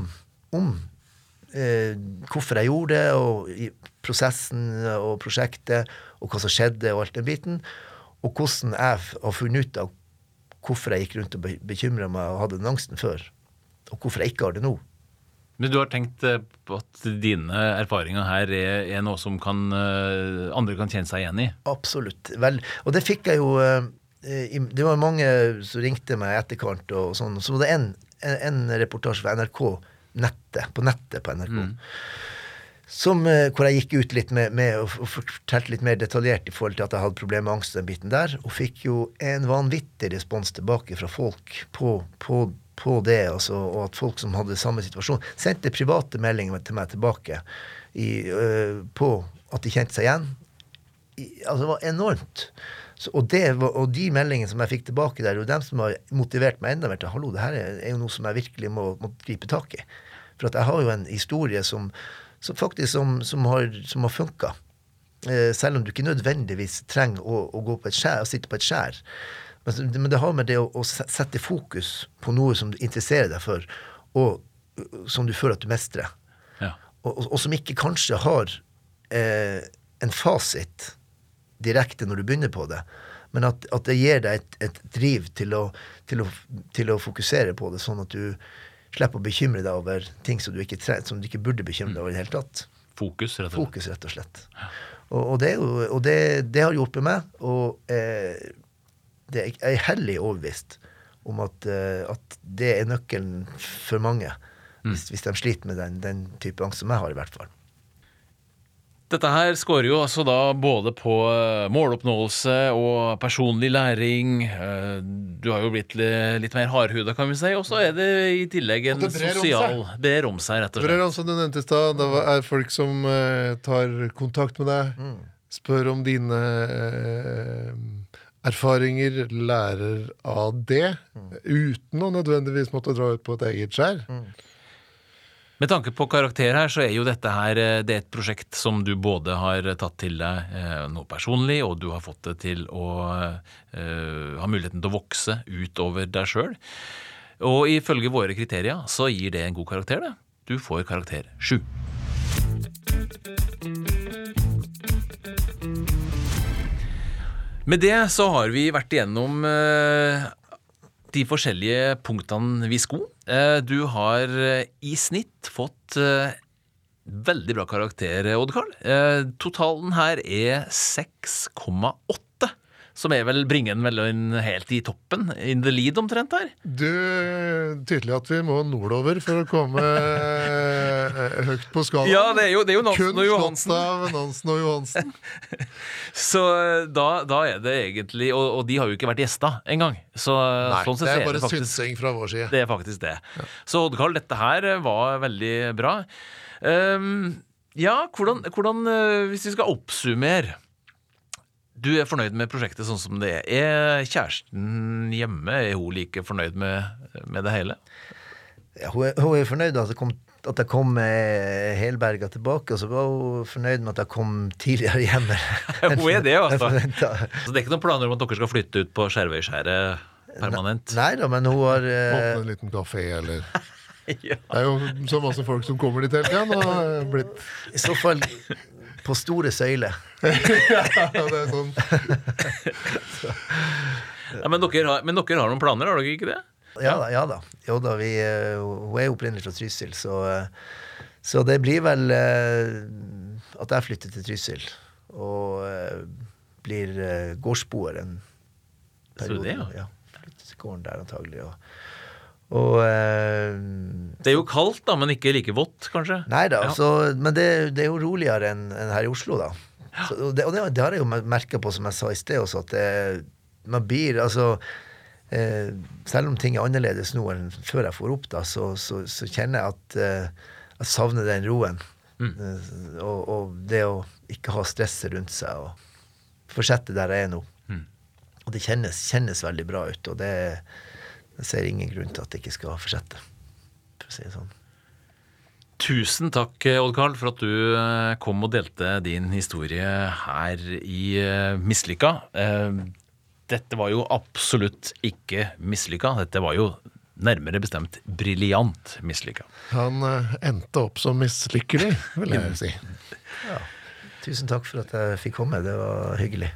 Speaker 3: hvorfor jeg gjorde det, og i prosessen og prosjektet, og hva som skjedde og alt den biten, og hvordan jeg har funnet ut av hvorfor jeg gikk rundt og bekymret meg og hadde den angsten før, og hvorfor jeg ikke har det nå.
Speaker 1: Men du har tenkt på at dine erfaringer her noe som andre kan kjenne seg igjen i? Absolutt.
Speaker 3: Vel, og det fikk jeg jo det var mange som ringte meg etterkant og sånn, så var det en reportasje fra NRK på nettet på NRK hvor jeg gikk ut litt med og fortalte litt mer detaljert i forhold til at jeg hadde problemer med angst den biten der, og fikk jo en vanvittig respons tilbake fra folk på det, altså, og at folk som hadde samme situasjon sendte private meldinger til meg tilbake på at de kjente seg igjen. Altså det var enormt. Og de meldingene som jeg fikk tilbake der, og dem som har motivert meg enda mer til, hallo, det her jo noe som jeg virkelig må gripe tak i. For at jeg har jo en historie som har funket. Selv om du ikke nødvendigvis trenger å gå på et skjær, og sitte på et skjær. Men det har med det å sette fokus på noe som du interesserer deg for, og som du føler at du mestrer.
Speaker 1: Ja.
Speaker 3: Og som ikke kanskje har en fasit direkte når du begynner på det, men at det gir deg et driv til å fokusere på det, sånn at du slipper å bekymre deg over ting som du ikke burde bekymre deg over i det hele tatt.
Speaker 1: Fokus, rett og slett.
Speaker 3: Fokus, rett og slett. Og det har hjulpet meg, og jeg hellig overbevist om at det nøkkelen for mange, hvis de sliter med den type angst som jeg har i hvert fall.
Speaker 1: Dette her skårer jo altså da både på måloppnåelse og personlig læring. Du har jo blitt litt mer hardhudet, kan vi si, og så det i tillegg en sosial ber om seg, rett og slett.
Speaker 2: Brer om seg, du nevnte i sted, det folk som tar kontakt med deg, spør om dine erfaringer, lærer av det, uten å nødvendigvis måtte dra ut på et eget skjær.
Speaker 1: Med tanke på karakter her, så jo dette her det et prosjekt som du både har tatt til deg noe personlig, og du har fått det til å ha muligheten til å vokse utover deg selv. Og ifølge våre kriterier så gir det en god karakter, det. Du får karakter 7. Med det så har vi vært igjennom de forskjellige punktene vi skulle. Du har i snitt fått veldig bra karakter, Odd-Karl. Totalen her 6,8. Som vel bringer den vel helt i toppen, in the lead omtrent her.
Speaker 2: Tydelig at vi må nordover for å komme høyt på skala.
Speaker 1: Ja, det er jo Nansen og Johansen.
Speaker 2: Kun slått av Nansen og Johansen.
Speaker 1: Så da det egentlig, og de har jo ikke vært gjester en gang. Så,
Speaker 2: Nei,
Speaker 1: sånn
Speaker 2: det bare synsing fra vår side.
Speaker 1: Det faktisk det. Ja. Så Odd-Karl, dette her var veldig bra. Ja, hvordan hvis vi skal oppsummere, du fornøyd med prosjektet sånn som det er kjæresten hjemme, hun like fornøyd med det hele?
Speaker 3: Ja, hun er fornøyd at jeg kom helberga tilbake, og så var hun fornøyd med at jeg kom tidligere hjemme.
Speaker 1: Hun det, altså. Så det ikke noen planer om at dere skal flytte ut på Skjervøyskjæret permanent?
Speaker 3: Nei da, men hun har
Speaker 2: åpne en liten kafé, eller...
Speaker 1: Ja.
Speaker 2: Det er jo så masse folk som kommer dit hele tiden, og har blitt...
Speaker 3: I så fall på store søyle.
Speaker 2: Ja, det er sånn.
Speaker 1: Ja, men dere har noen planer, har dere ikke det?
Speaker 3: Ja da. Jo da, hun er opprinnelig fra Trysil, så det blir vel at jeg flytter til Trysil, og blir gårdsboer en periode.
Speaker 1: Så det,
Speaker 3: ja. Flytter til gården der antagelig, og
Speaker 1: det er jo kaldt da, men ikke like vått, kanskje?
Speaker 3: Neida,
Speaker 1: ja.
Speaker 3: men det er jo roligere enn her i Oslo da. Ja. Det har jeg jo merket på, som jeg sa i sted også, at man blir, altså selv om ting er annerledes nå enn før jeg får opp da, så kjenner jeg at jeg savner den roen. Og det å ikke ha stresset rundt seg og fortsette der jeg er nå. Og det kjennes veldig bra ut, og jeg ser ingen grunn til at det ikke skal fortsette, for å si det sånn.
Speaker 1: Tusen takk, Odd-Karl, for at du kom og delte din historie her i Mislykka. Dette var jo absolutt ikke mislykka. Dette var jo nærmere bestemt briljant mislykka.
Speaker 2: Han endte opp som mislykkelig, vil jeg si.
Speaker 3: Ja. Tusen takk for at jeg fikk komme. Det var hyggelig.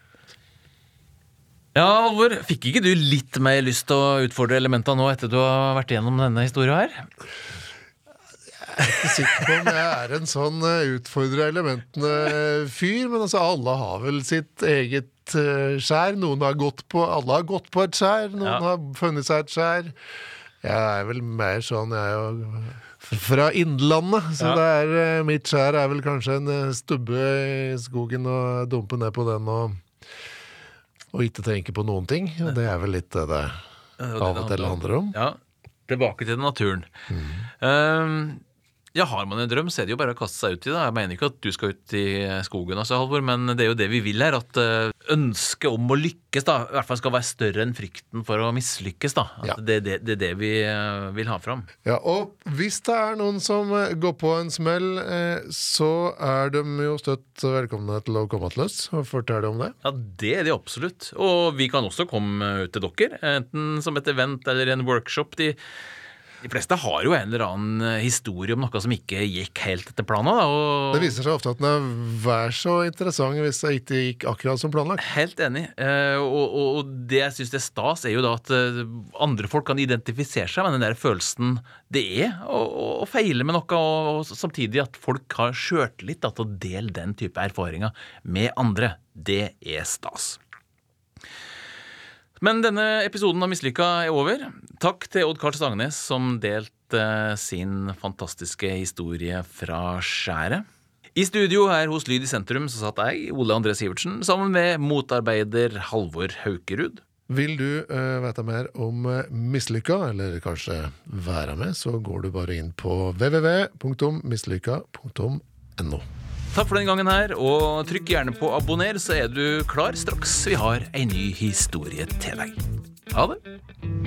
Speaker 1: Ja, Halvor, fikk ikke du litt mer lyst til å utfordre elementene nå etter du har vært gjennom denne historien her?
Speaker 2: Jeg er ikke sikker på om jeg er en sånn utfordre elementene-fyr, men altså alle har vel sitt eget skjær. Alle har gått på et skjær, noen har funnet seg et skjær. Jeg er vel mer sånn, jeg er jo fra Innlandet, så mitt skjær er vel kanskje en stubbe i skogen og dumpe ned på den og ikke tenke på noen ting. Og det er vel litt det av og til handler om.
Speaker 1: Ja, tilbake til naturen. Ja, har man en drøm, så er det jo bare å kaste seg ut i det. Jeg mener ikke at du skal ut i skogen, altså, Halvor, men det er jo det vi vil her, at ønsket om å lykkes da, i hvert fall skal være større enn frykten for å mislykkes da. At det er det vi vil ha fram.
Speaker 2: Ja, og hvis det er noen som går på en smell, så er de jo støtt velkomne til å komme til oss og fortelle om det.
Speaker 1: Ja, det er de absolutt. Og vi kan også komme ut til dere, enten som et event eller en workshop. De fleste har jo en eller annen historie om noe som ikke gikk helt etter planen da, og
Speaker 2: det viser seg ofte at den er så interessant hvis det ikke gikk akkurat som planlagt.
Speaker 1: Helt enig, og det jeg synes det er stas er jo da at andre folk kan identifisere seg med den der følelsen det er å feile med noe, og samtidig at folk har skjørt litt til å dele den type erfaringer med andre. Det er stas. Men denne episoden av Mislykka er over. Takk til Odd-Karl Stangnes som delte sin fantastiske historie fra skjæret. I studio her hos Lyd i Sentrum så satt jeg, Ole André Sivertsen, sammen med motarbeider Halvor Haukerud.
Speaker 2: Vil du vite mer om Mislykka, eller kanskje være med, så går du bare inn på www.mislykka.no.
Speaker 1: Takk for den gangen her, og trykk gjerne på abonner, så er du klar straks vi har en ny historie til deg. Ha det!